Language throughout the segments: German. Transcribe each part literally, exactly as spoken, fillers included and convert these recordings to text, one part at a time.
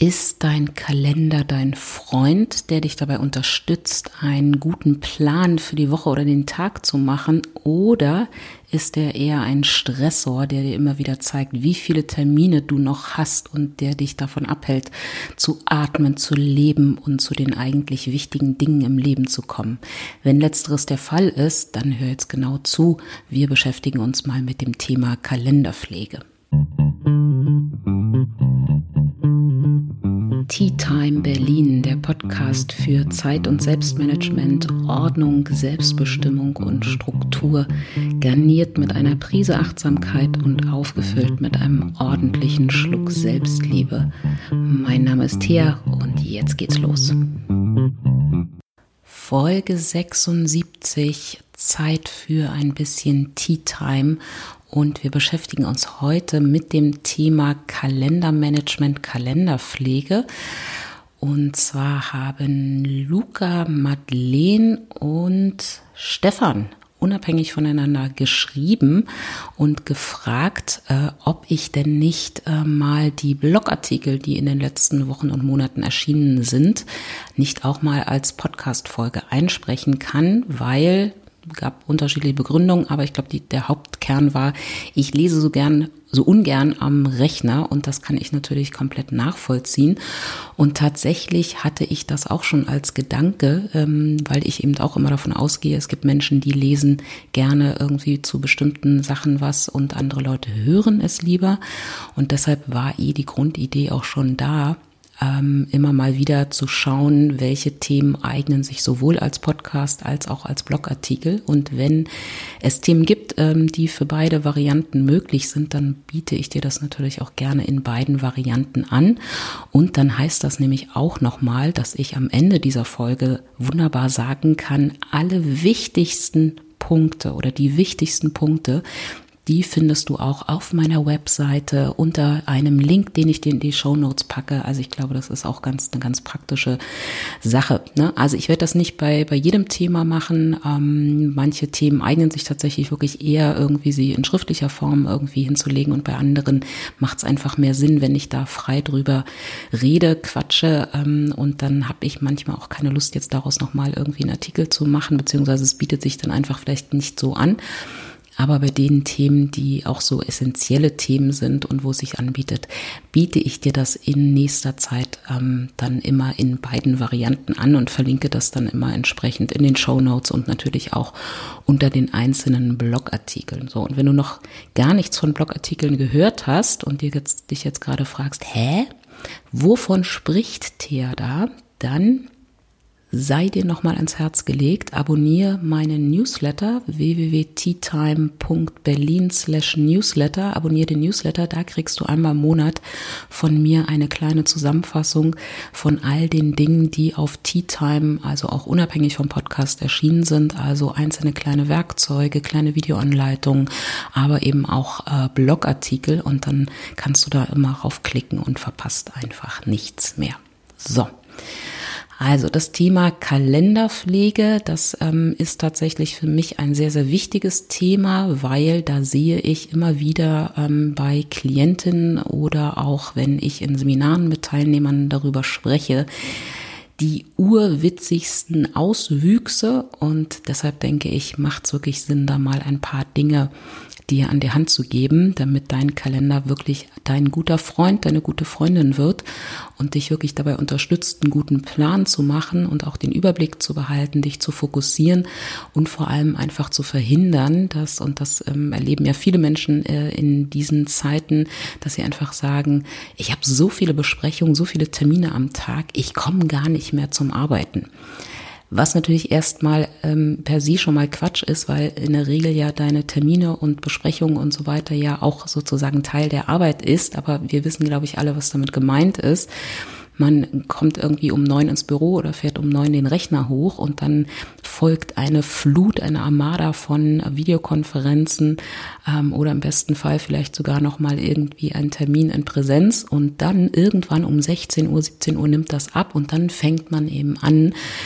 Ist dein Kalender dein Freund, der dich dabei unterstützt, einen guten Plan für die Woche oder den Tag zu machen? Oder ist er eher ein Stressor, der dir immer wieder zeigt, wie viele Termine du noch hast und der dich davon abhält, zu atmen, zu leben und zu den eigentlich wichtigen Dingen im Leben zu kommen? Wenn letzteres der Fall ist, dann hör jetzt genau zu. Wir beschäftigen uns mal mit dem Thema Kalenderpflege. Tea Time Berlin, der Podcast für Zeit- und Selbstmanagement, Ordnung, Selbstbestimmung und Struktur, garniert mit einer Prise Achtsamkeit und aufgefüllt mit einem ordentlichen Schluck Selbstliebe. Mein Name ist Thea und jetzt geht's los. Folge sechsundsiebzig, Zeit für ein bisschen Tea Time. Und wir beschäftigen uns heute mit dem Thema Kalendermanagement, Kalenderpflege. Und zwar haben Luca, Madeleine und Stefan unabhängig voneinander geschrieben und gefragt, äh, ob ich denn nicht äh, mal die Blogartikel, die in den letzten Wochen und Monaten erschienen sind, nicht auch mal als Podcast-Folge einsprechen kann, weil gab unterschiedliche Begründungen, aber ich glaube, die, der Hauptkern war, ich lese so gern, so ungern am Rechner und das kann ich natürlich komplett nachvollziehen. Und tatsächlich hatte ich das auch schon als Gedanke, ähm, weil ich eben auch immer davon ausgehe, es gibt Menschen, die lesen gerne irgendwie zu bestimmten Sachen was und andere Leute hören es lieber. Und deshalb war eh die Grundidee auch schon da, immer mal wieder zu schauen, welche Themen eignen sich sowohl als Podcast als auch als Blogartikel. Und wenn es Themen gibt, die für beide Varianten möglich sind, dann biete ich dir das natürlich auch gerne in beiden Varianten an. Und dann heißt das nämlich auch nochmal, dass ich am Ende dieser Folge wunderbar sagen kann, alle wichtigsten Punkte oder die wichtigsten Punkte, die findest du auch auf meiner Webseite unter einem Link, den ich dir in die Shownotes packe. Also ich glaube, das ist auch ganz eine ganz praktische Sache, ne? Also ich werde das nicht bei bei jedem Thema machen. Ähm, manche Themen eignen sich tatsächlich wirklich eher irgendwie sie in schriftlicher Form irgendwie hinzulegen und bei anderen macht es einfach mehr Sinn, wenn ich da frei drüber rede, quatsche ähm, und dann habe ich manchmal auch keine Lust, jetzt daraus nochmal irgendwie einen Artikel zu machen, beziehungsweise es bietet sich dann einfach vielleicht nicht so an. Aber bei den Themen, die auch so essentielle Themen sind und wo es sich anbietet, biete ich dir das in nächster Zeit ähm, dann immer in beiden Varianten an und verlinke das dann immer entsprechend in den Shownotes und natürlich auch unter den einzelnen Blogartikeln. So, und wenn du noch gar nichts von Blogartikeln gehört hast und dir jetzt, dich jetzt gerade fragst, hä, wovon spricht Thea da, dann sei dir nochmal ans Herz gelegt, abonniere meinen Newsletter w w w punkt teatime punkt berlin slash newsletter, abonniere den Newsletter, da kriegst du einmal im Monat von mir eine kleine Zusammenfassung von all den Dingen, die auf Tea Time, also auch unabhängig vom Podcast erschienen sind, also einzelne kleine Werkzeuge, kleine Videoanleitungen, aber eben auch äh, Blogartikel und dann kannst du da immer raufklicken und verpasst einfach nichts mehr. So. Also das Thema Kalenderpflege, das ähm, ist tatsächlich für mich ein sehr, sehr wichtiges Thema, weil da sehe ich immer wieder ähm, bei Klientinnen oder auch wenn ich in Seminaren mit Teilnehmern darüber spreche, die urwitzigsten Auswüchse und deshalb denke ich, macht es wirklich Sinn, da mal ein paar Dinge dir an die Hand zu geben, damit dein Kalender wirklich dein guter Freund, deine gute Freundin wird und dich wirklich dabei unterstützt, einen guten Plan zu machen und auch den Überblick zu behalten, dich zu fokussieren und vor allem einfach zu verhindern, dass, und das ähm, erleben ja viele Menschen äh, in diesen Zeiten, dass sie einfach sagen, ich habe so viele Besprechungen, so viele Termine am Tag, ich komme gar nicht mehr zum Arbeiten. Was natürlich erstmal ähm, per se schon mal Quatsch ist, weil in der Regel ja deine Termine und Besprechungen und so weiter ja auch sozusagen Teil der Arbeit ist. Aber wir wissen, glaube ich, alle, was damit gemeint ist. Man kommt irgendwie um neun ins Büro oder fährt um neun den Rechner hoch und dann folgt eine Flut, eine Armada von Videokonferenzen ähm, oder im besten Fall vielleicht sogar nochmal irgendwie ein Termin in Präsenz und dann irgendwann um sechzehn Uhr, siebzehn Uhr nimmt das ab und dann fängt man eben an,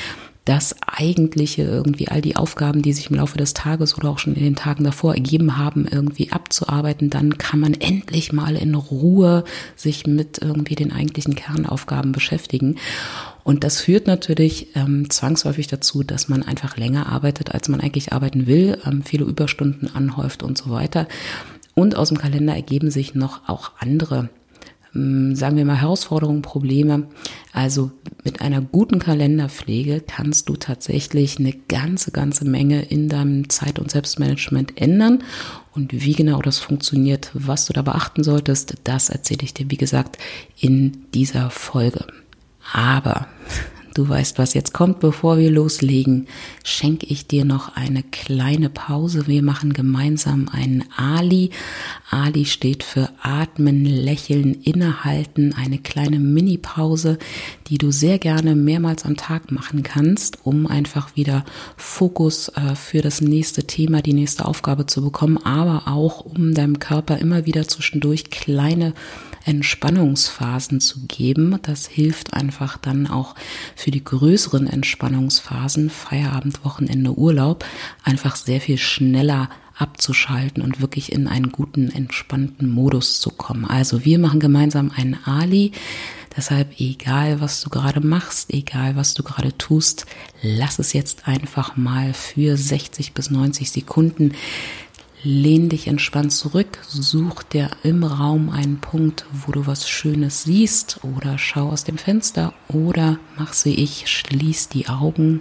das Eigentliche, irgendwie all die Aufgaben, die sich im Laufe des Tages oder auch schon in den Tagen davor ergeben haben, irgendwie abzuarbeiten, dann kann man endlich mal in Ruhe sich mit irgendwie den eigentlichen Kernaufgaben beschäftigen. Und das führt natürlich ähm, zwangsläufig dazu, dass man einfach länger arbeitet, als man eigentlich arbeiten will, ähm, viele Überstunden anhäuft und so weiter. Und aus dem Kalender ergeben sich noch auch andere, sagen wir mal, Herausforderungen, Probleme. Also mit einer guten Kalenderpflege kannst du tatsächlich eine ganze, ganze Menge in deinem Zeit- und Selbstmanagement ändern. Und wie genau das funktioniert, was du da beachten solltest, das erzähle ich dir, wie gesagt, in dieser Folge. Aber du weißt, was jetzt kommt. Bevor wir loslegen, schenke ich dir noch eine kleine Pause. Wir machen gemeinsam einen Ali. Ali steht für Atmen, Lächeln, Innehalten. Eine kleine Mini-Pause, die du sehr gerne mehrmals am Tag machen kannst, um einfach wieder Fokus äh, für das nächste Thema, die nächste Aufgabe zu bekommen, aber auch um deinem Körper immer wieder zwischendurch kleine Entspannungsphasen zu geben. Das hilft einfach dann auch für die größeren Entspannungsphasen, Feierabend, Wochenende, Urlaub, einfach sehr viel schneller abzuschalten und wirklich in einen guten, entspannten Modus zu kommen. Also wir machen gemeinsam einen Ali. Deshalb, egal was du gerade machst, egal was du gerade tust, lass es jetzt einfach mal für sechzig bis neunzig Sekunden. Lehn dich entspannt zurück, such dir im Raum einen Punkt, wo du was Schönes siehst, oder schau aus dem Fenster oder mach's wie ich, schließ die Augen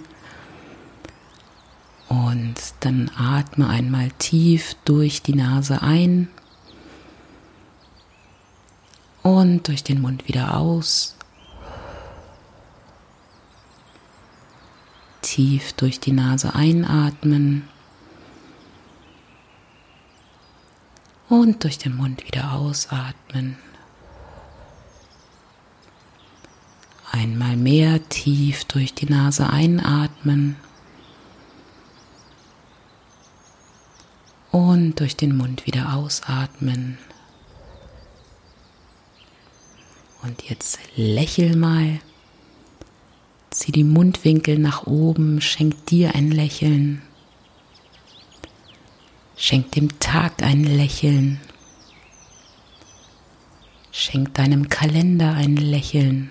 und dann atme einmal tief durch die Nase ein und durch den Mund wieder aus. Tief durch die Nase einatmen. Und durch den Mund wieder ausatmen. Einmal mehr tief durch die Nase einatmen. Und durch den Mund wieder ausatmen. Und jetzt lächel mal. Zieh die Mundwinkel nach oben, schenk dir ein Lächeln. Schenk dem Tag ein Lächeln. Schenk deinem Kalender ein Lächeln.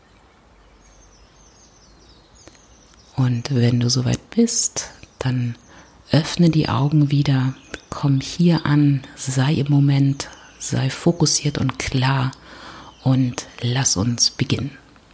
Und wenn du soweit bist, dann öffne die Augen wieder, komm hier an, sei im Moment, sei fokussiert und klar und lass uns beginnen.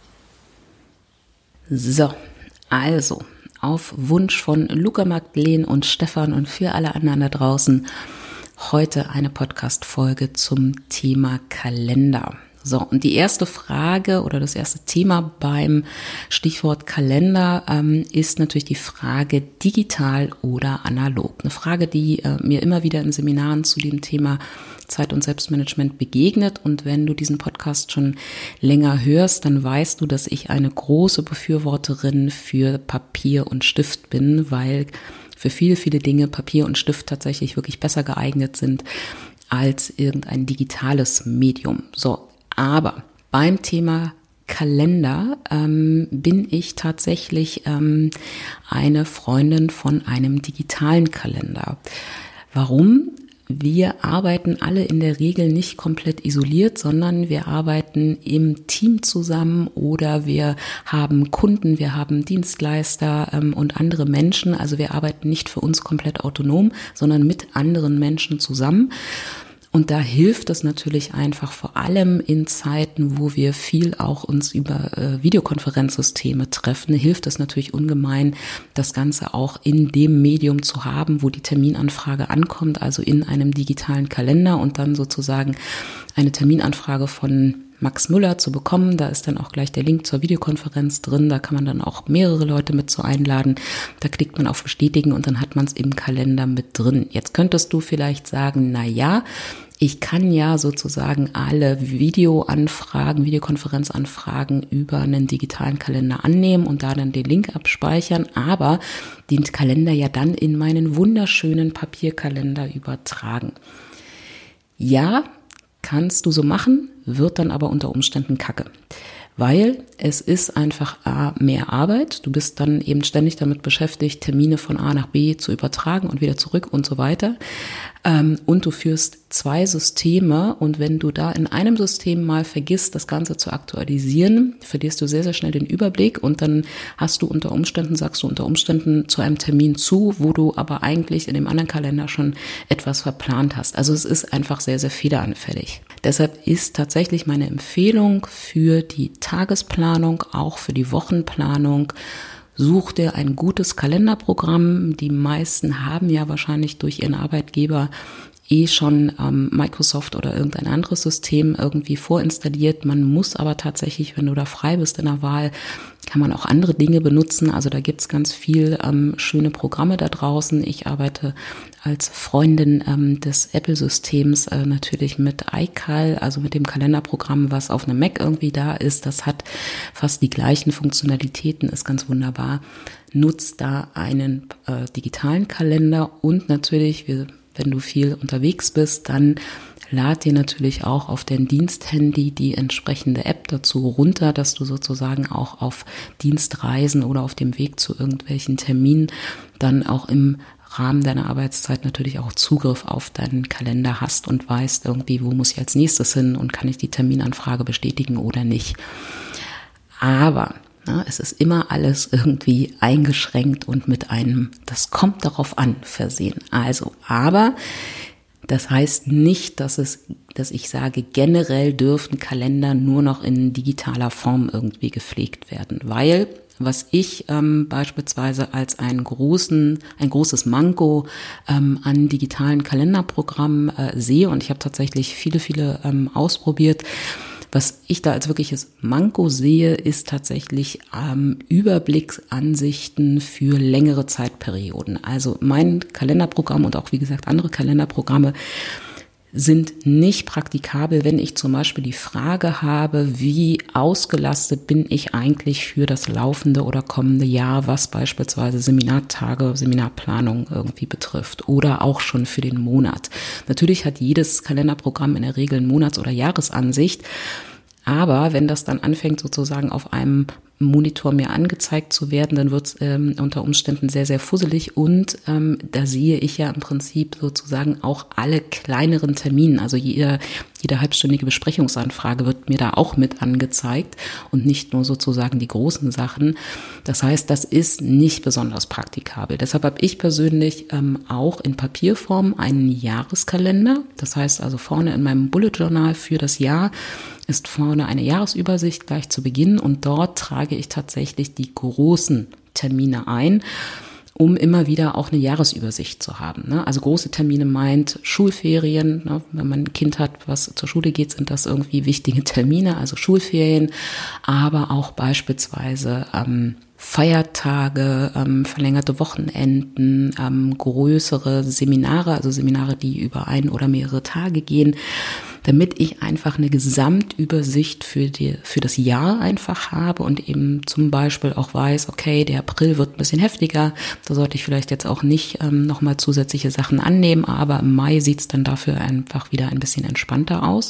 So, also auf Wunsch von Luca, Magdalene und Stefan und für alle anderen da draußen heute eine Podcast-Folge zum Thema Kalender. So, und die erste Frage oder das erste Thema beim Stichwort Kalender ähm, ist natürlich die Frage digital oder analog. Eine Frage, die äh, mir immer wieder in Seminaren zu dem Thema Zeit- und Selbstmanagement begegnet. Und wenn du diesen Podcast schon länger hörst, dann weißt du, dass ich eine große Befürworterin für Papier und Stift bin, weil für viele, viele Dinge Papier und Stift tatsächlich wirklich besser geeignet sind als irgendein digitales Medium. So, aber beim Thema Kalender ähm, bin ich tatsächlich ähm, eine Freundin von einem digitalen Kalender. Warum? Wir arbeiten alle in der Regel nicht komplett isoliert, sondern wir arbeiten im Team zusammen oder wir haben Kunden, wir haben Dienstleister ähm, und andere Menschen. Also wir arbeiten nicht für uns komplett autonom, sondern mit anderen Menschen zusammen. Und da hilft es natürlich einfach vor allem in Zeiten, wo wir viel auch uns über äh, Videokonferenzsysteme treffen, hilft es natürlich ungemein, das Ganze auch in dem Medium zu haben, wo die Terminanfrage ankommt, also in einem digitalen Kalender und dann sozusagen eine Terminanfrage von Max Müller zu bekommen. Da ist dann auch gleich der Link zur Videokonferenz drin. Da kann man dann auch mehrere Leute mit so einladen. Da klickt man auf Bestätigen und dann hat man es im Kalender mit drin. Jetzt könntest du vielleicht sagen, na ja, ich kann ja sozusagen alle Videoanfragen, Videokonferenzanfragen über einen digitalen Kalender annehmen und da dann den Link abspeichern, aber den Kalender ja dann in meinen wunderschönen Papierkalender übertragen. Ja, kannst du so machen, wird dann aber unter Umständen kacke. Weil es ist einfach A, mehr Arbeit. Du bist dann eben ständig damit beschäftigt, Termine von A nach B zu übertragen und wieder zurück und so weiter. Und du führst zwei Systeme, und wenn du da in einem System mal vergisst, das Ganze zu aktualisieren, verlierst du sehr, sehr schnell den Überblick, und dann hast du unter Umständen, sagst du unter Umständen zu einem Termin zu, wo du aber eigentlich in dem anderen Kalender schon etwas verplant hast. Also es ist einfach sehr, sehr fehleranfällig. Deshalb ist tatsächlich meine Empfehlung für die Tagesplanung, auch für die Wochenplanung: Such dir ein gutes Kalenderprogramm. Die meisten haben ja wahrscheinlich durch ihren Arbeitgeber eh schon ähm, Microsoft oder irgendein anderes System irgendwie vorinstalliert. Man muss aber tatsächlich, wenn du da frei bist in der Wahl, kann man auch andere Dinge benutzen. Also da gibt's ganz viel ähm, schöne Programme da draußen. Ich arbeite als Freundin ähm, des Apple-Systems äh, natürlich mit iCal, also mit dem Kalenderprogramm, was auf einem Mac irgendwie da ist. Das hat fast die gleichen Funktionalitäten, ist ganz wunderbar. Nutzt da einen äh, digitalen Kalender, und natürlich, wir wenn du viel unterwegs bist, dann lad dir natürlich auch auf dein Diensthandy die entsprechende App dazu runter, dass du sozusagen auch auf Dienstreisen oder auf dem Weg zu irgendwelchen Terminen dann auch im Rahmen deiner Arbeitszeit natürlich auch Zugriff auf deinen Kalender hast und weißt irgendwie, wo muss ich als nächstes hin und kann ich die Terminanfrage bestätigen oder nicht. Aber na, es ist immer alles irgendwie eingeschränkt und mit einem, das kommt darauf an, versehen. Also, aber das heißt nicht, dass es, dass ich sage, generell dürfen Kalender nur noch in digitaler Form irgendwie gepflegt werden, weil was ich ähm, beispielsweise als einen großen, ein großes Manko ähm, an digitalen Kalenderprogrammen äh, sehe, und ich habe tatsächlich viele, viele ähm, ausprobiert. Was ich da als wirkliches Manko sehe, ist tatsächlich ähm, Überblicksansichten für längere Zeitperioden. Also mein Kalenderprogramm und auch, wie gesagt, andere Kalenderprogramme sind nicht praktikabel, wenn ich zum Beispiel die Frage habe, wie ausgelastet bin ich eigentlich für das laufende oder kommende Jahr, was beispielsweise Seminartage, Seminarplanung irgendwie betrifft, oder auch schon für den Monat. Natürlich hat jedes Kalenderprogramm in der Regel eine Monats- oder Jahresansicht, aber wenn das dann anfängt, sozusagen auf einem Monitor mir angezeigt zu werden, dann wird es ähm, unter Umständen sehr, sehr fusselig, und ähm, da sehe ich ja im Prinzip sozusagen auch alle kleineren Termine, also jeder, jede halbstündige Besprechungsanfrage wird mir da auch mit angezeigt und nicht nur sozusagen die großen Sachen. Das heißt, das ist nicht besonders praktikabel. Deshalb habe ich persönlich ähm, auch in Papierform einen Jahreskalender. Das heißt also, vorne in meinem Bullet Journal für das Jahr ist vorne eine Jahresübersicht gleich zu Beginn, und dort trage ich tatsächlich die großen Termine ein, um immer wieder auch eine Jahresübersicht zu haben. Also große Termine meint Schulferien. Wenn man ein Kind hat, was zur Schule geht, sind das irgendwie wichtige Termine, also Schulferien, aber auch beispielsweise ähm, Feiertage, ähm, verlängerte Wochenenden, ähm, größere Seminare, also Seminare, die über ein oder mehrere Tage gehen, damit ich einfach eine Gesamtübersicht für die, für das Jahr einfach habe und eben zum Beispiel auch weiß, okay, der April wird ein bisschen heftiger, da sollte ich vielleicht jetzt auch nicht ähm, nochmal zusätzliche Sachen annehmen, aber im Mai sieht es dann dafür einfach wieder ein bisschen entspannter aus.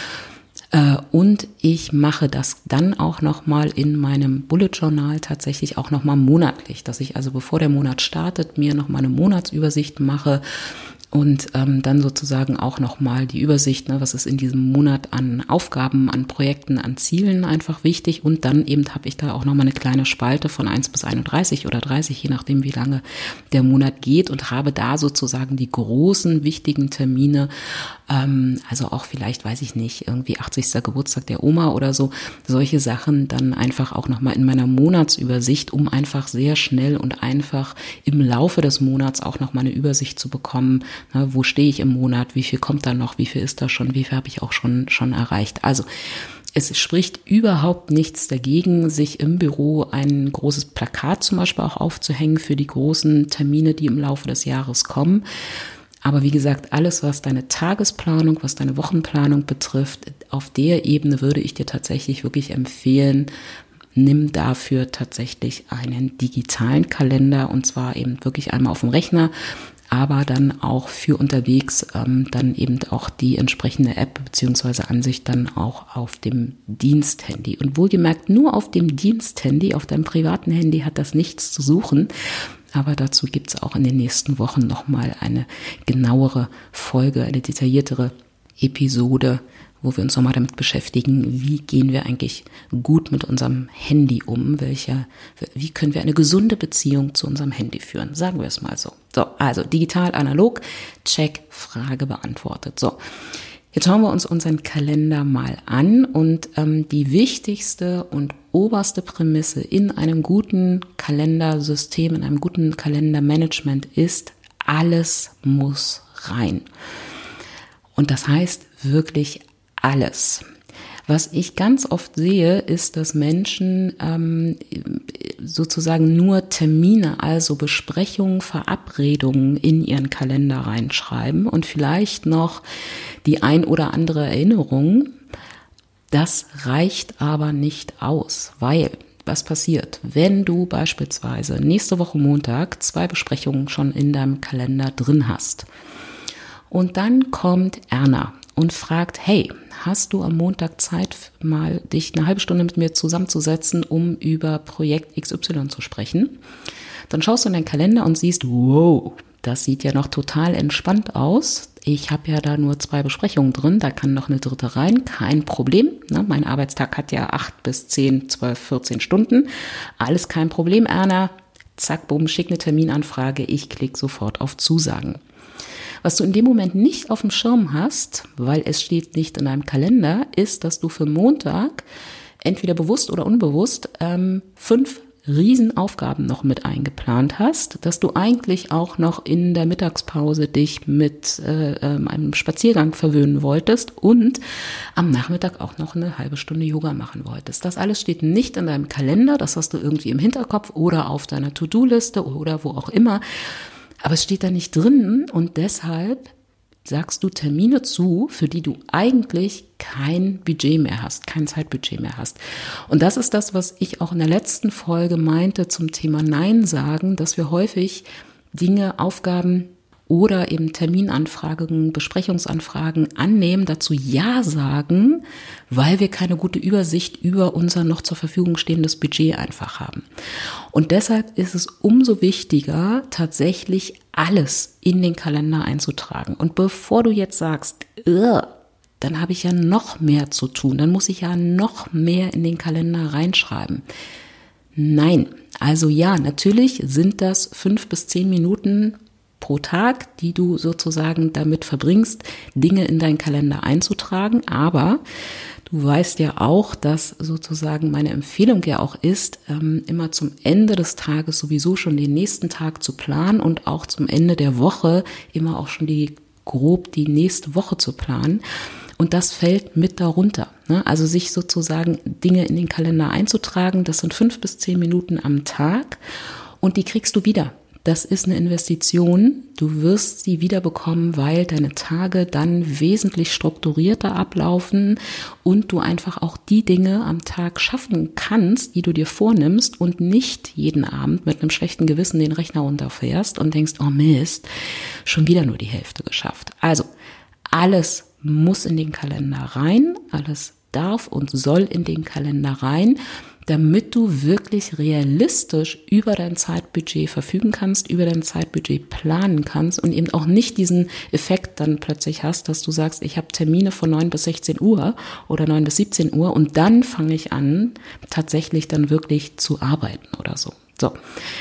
Und ich mache das dann auch nochmal in meinem Bullet Journal tatsächlich auch nochmal monatlich, dass ich also, bevor der Monat startet, mir nochmal eine Monatsübersicht mache und ähm, dann sozusagen auch nochmal die Übersicht, ne, was ist in diesem Monat an Aufgaben, an Projekten, an Zielen einfach wichtig, und dann eben habe ich da auch nochmal eine kleine Spalte von eins bis einunddreißig oder dreißig, je nachdem wie lange der Monat geht, und habe da sozusagen die großen, wichtigen Termine, ähm, also auch vielleicht, weiß ich nicht, irgendwie achtzigster Geburtstag der Oma oder so, solche Sachen dann einfach auch nochmal in meiner Monatsübersicht, um einfach sehr schnell und einfach im Laufe des Monats auch nochmal eine Übersicht zu bekommen. Na, wo stehe ich im Monat? Wie viel kommt da noch? Wie viel ist da schon? Wie viel habe ich auch schon, schon erreicht? Also, es spricht überhaupt nichts dagegen, sich im Büro ein großes Plakat zum Beispiel auch aufzuhängen für die großen Termine, die im Laufe des Jahres kommen. Aber wie gesagt, alles, was deine Tagesplanung, was deine Wochenplanung betrifft, auf der Ebene würde ich dir tatsächlich wirklich empfehlen, nimm dafür tatsächlich einen digitalen Kalender, und zwar eben wirklich einmal auf dem Rechner, aber dann auch für unterwegs ähm, dann eben auch die entsprechende App beziehungsweise Ansicht dann auch auf dem Diensthandy. Und wohlgemerkt, nur auf dem Diensthandy, auf deinem privaten Handy hat das nichts zu suchen. Aber dazu gibt es auch in den nächsten Wochen nochmal eine genauere Folge, eine detailliertere Episode, wo wir uns nochmal damit beschäftigen, wie gehen wir eigentlich gut mit unserem Handy um, welcher, wie können wir eine gesunde Beziehung zu unserem Handy führen, sagen wir es mal so. So, also digital, analog, check, Frage beantwortet. So, jetzt schauen wir uns unseren Kalender mal an und ähm, die wichtigste und oberste Prämisse in einem guten Kalendersystem, in einem guten Kalendermanagement ist, alles muss rein. Und das heißt wirklich alles. Was ich ganz oft sehe, ist, dass Menschen ähm, sozusagen nur Termine, also Besprechungen, Verabredungen in ihren Kalender reinschreiben und vielleicht noch die ein oder andere Erinnerung. Das reicht aber nicht aus, weil was passiert, wenn du beispielsweise nächste Woche Montag zwei Besprechungen schon in deinem Kalender drin hast und dann kommt Erna und fragt, hey, hast du am Montag Zeit, mal dich eine halbe Stunde mit mir zusammenzusetzen, um über Projekt X Y zu sprechen? Dann schaust du in deinen Kalender und siehst, wow, das sieht ja noch total entspannt aus. Ich habe ja da nur zwei Besprechungen drin, da kann noch eine dritte rein, kein Problem. Ne? Mein Arbeitstag hat ja acht bis zehn, zwölf, vierzehn Stunden. Alles kein Problem, Erna. Zack, bumm, schick eine Terminanfrage, ich klicke sofort auf Zusagen. Was du in dem Moment nicht auf dem Schirm hast, weil es steht nicht in deinem Kalender, ist, dass du für Montag entweder bewusst oder unbewusst ähm, fünf Riesenaufgaben noch mit eingeplant hast, dass du eigentlich auch noch in der Mittagspause dich mit äh, einem Spaziergang verwöhnen wolltest und am Nachmittag auch noch eine halbe Stunde Yoga machen wolltest. Das alles steht nicht in deinem Kalender, das hast du irgendwie im Hinterkopf oder auf deiner To-Do-Liste oder wo auch immer. Aber es steht da nicht drin und deshalb sagst du Termine zu, für die du eigentlich kein Budget mehr hast, kein Zeitbudget mehr hast. Und das ist das, was ich auch in der letzten Folge meinte zum Thema Nein sagen, dass wir häufig Dinge, Aufgaben oder eben Terminanfragen, Besprechungsanfragen annehmen, dazu Ja sagen, weil wir keine gute Übersicht über unser noch zur Verfügung stehendes Budget einfach haben. Und deshalb ist es umso wichtiger, tatsächlich alles in den Kalender einzutragen. Und bevor du jetzt sagst, dann habe ich ja noch mehr zu tun, dann muss ich ja noch mehr in den Kalender reinschreiben. Nein, also ja, natürlich sind das fünf bis zehn Minuten pro Tag, die du sozusagen damit verbringst, Dinge in deinen Kalender einzutragen. Aber du weißt ja auch, dass sozusagen meine Empfehlung ja auch ist, immer zum Ende des Tages sowieso schon den nächsten Tag zu planen und auch zum Ende der Woche immer auch schon die grob die nächste Woche zu planen. Und das fällt mit darunter. Also sich sozusagen Dinge in den Kalender einzutragen, das sind fünf bis zehn Minuten am Tag und die kriegst du wieder. Das ist eine Investition. Du wirst sie wiederbekommen, weil deine Tage dann wesentlich strukturierter ablaufen und du einfach auch die Dinge am Tag schaffen kannst, die du dir vornimmst und nicht jeden Abend mit einem schlechten Gewissen den Rechner runterfährst und denkst, oh Mist, schon wieder nur die Hälfte geschafft. Also alles muss in den Kalender rein, alles darf und soll in den Kalender rein, damit du wirklich realistisch über dein Zeitbudget verfügen kannst, über dein Zeitbudget planen kannst und eben auch nicht diesen Effekt dann plötzlich hast, dass du sagst, ich habe Termine von neun bis sechzehn Uhr oder neun bis siebzehn Uhr und dann fange ich an, tatsächlich dann wirklich zu arbeiten oder so. So.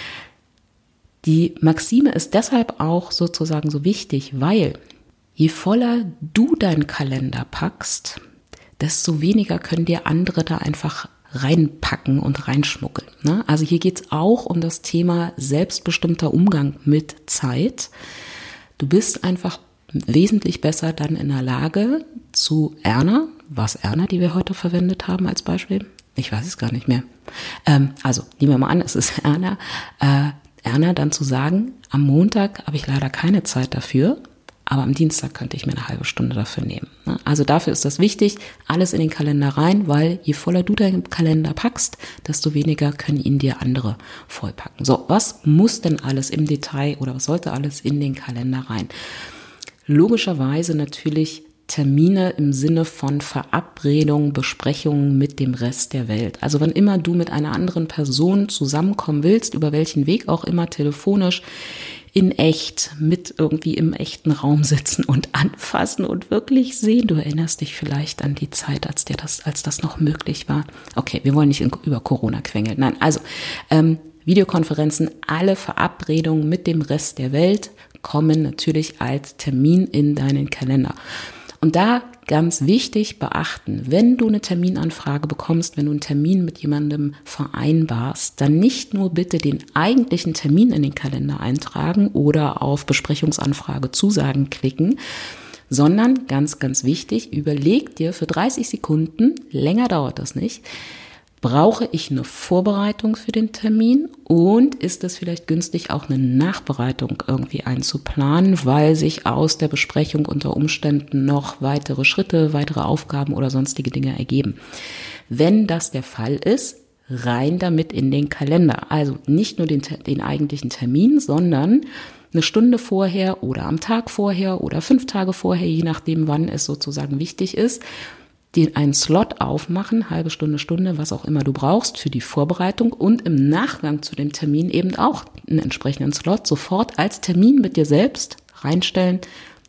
Die Maxime ist deshalb auch sozusagen so wichtig, weil je voller du deinen Kalender packst, desto weniger können dir andere da einfach reinpacken und reinschmuggeln. Ne? Also hier geht es auch um das Thema selbstbestimmter Umgang mit Zeit. Du bist einfach wesentlich besser dann in der Lage zu Erna, was Erna, die wir heute verwendet haben als Beispiel? Ich weiß es gar nicht mehr. Ähm, also nehmen wir mal an, es ist Erna. Äh, Erna dann zu sagen, am Montag habe ich leider keine Zeit dafür. aber am Dienstag könnte ich mir eine halbe Stunde dafür nehmen. Also dafür ist das wichtig, alles in den Kalender rein, weil je voller du deinen Kalender packst, desto weniger können ihn dir andere vollpacken. So, was muss denn alles im Detail oder was sollte alles in den Kalender rein? Logischerweise natürlich Termine im Sinne von Verabredungen, Besprechungen mit dem Rest der Welt. Also wann immer du mit einer anderen Person zusammenkommen willst, über welchen Weg auch immer, telefonisch, in echt, mit irgendwie im echten Raum sitzen und anfassen und wirklich sehen. Du erinnerst dich vielleicht an die Zeit, als dir das, als das noch möglich war. Okay, wir wollen nicht in, über Corona quengeln. Nein, also ähm, Videokonferenzen, alle Verabredungen mit dem Rest der Welt kommen natürlich als Termin in deinen Kalender. Und da ganz wichtig beachten, wenn du eine Terminanfrage bekommst, wenn du einen Termin mit jemandem vereinbarst, dann nicht nur bitte den eigentlichen Termin in den Kalender eintragen oder auf Besprechungsanfrage zusagen klicken, sondern ganz, ganz wichtig, überleg dir für dreißig Sekunden, länger dauert das nicht, brauche ich eine Vorbereitung für den Termin und ist es vielleicht günstig, auch eine Nachbereitung irgendwie einzuplanen, weil sich aus der Besprechung unter Umständen noch weitere Schritte, weitere Aufgaben oder sonstige Dinge ergeben. Wenn das der Fall ist, rein damit in den Kalender. Also nicht nur den, den eigentlichen Termin, sondern eine Stunde vorher oder am Tag vorher oder fünf Tage vorher, je nachdem, wann es sozusagen wichtig ist, den einen Slot aufmachen, halbe Stunde, Stunde, was auch immer du brauchst für die Vorbereitung und im Nachgang zu dem Termin eben auch einen entsprechenden Slot sofort als Termin mit dir selbst reinstellen.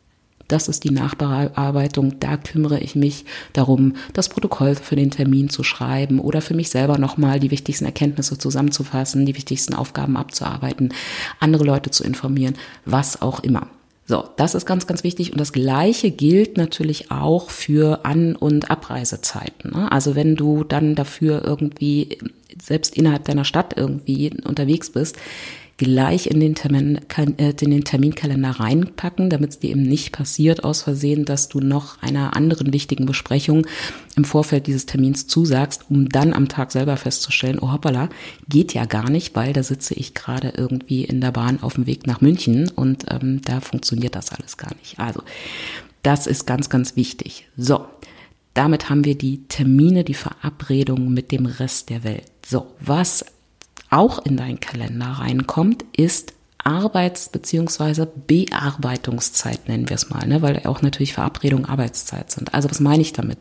Das ist die Nachbearbeitung, da kümmere ich mich darum, das Protokoll für den Termin zu schreiben oder für mich selber nochmal die wichtigsten Erkenntnisse zusammenzufassen, die wichtigsten Aufgaben abzuarbeiten, andere Leute zu informieren, was auch immer. So, das ist ganz, ganz wichtig und das Gleiche gilt natürlich auch für An- und Abreisezeiten. Also wenn du dann dafür irgendwie selbst innerhalb deiner Stadt irgendwie unterwegs bist, gleich in den, Termin, in den Terminkalender reinpacken, damit es dir eben nicht passiert aus Versehen, dass du noch einer anderen wichtigen Besprechung im Vorfeld dieses Termins zusagst, um dann am Tag selber festzustellen, oh hoppala, geht ja gar nicht, weil da sitze ich gerade irgendwie in der Bahn auf dem Weg nach München und ähm, da funktioniert das alles gar nicht. Also das ist ganz, ganz wichtig. So, damit haben wir die Termine, die Verabredungen mit dem Rest der Welt. So, was auch in deinen Kalender reinkommt, ist Arbeits- bzw. Bearbeitungszeit, nennen wir es mal, ne? Weil auch natürlich Verabredungen Arbeitszeit sind. Also was meine ich damit?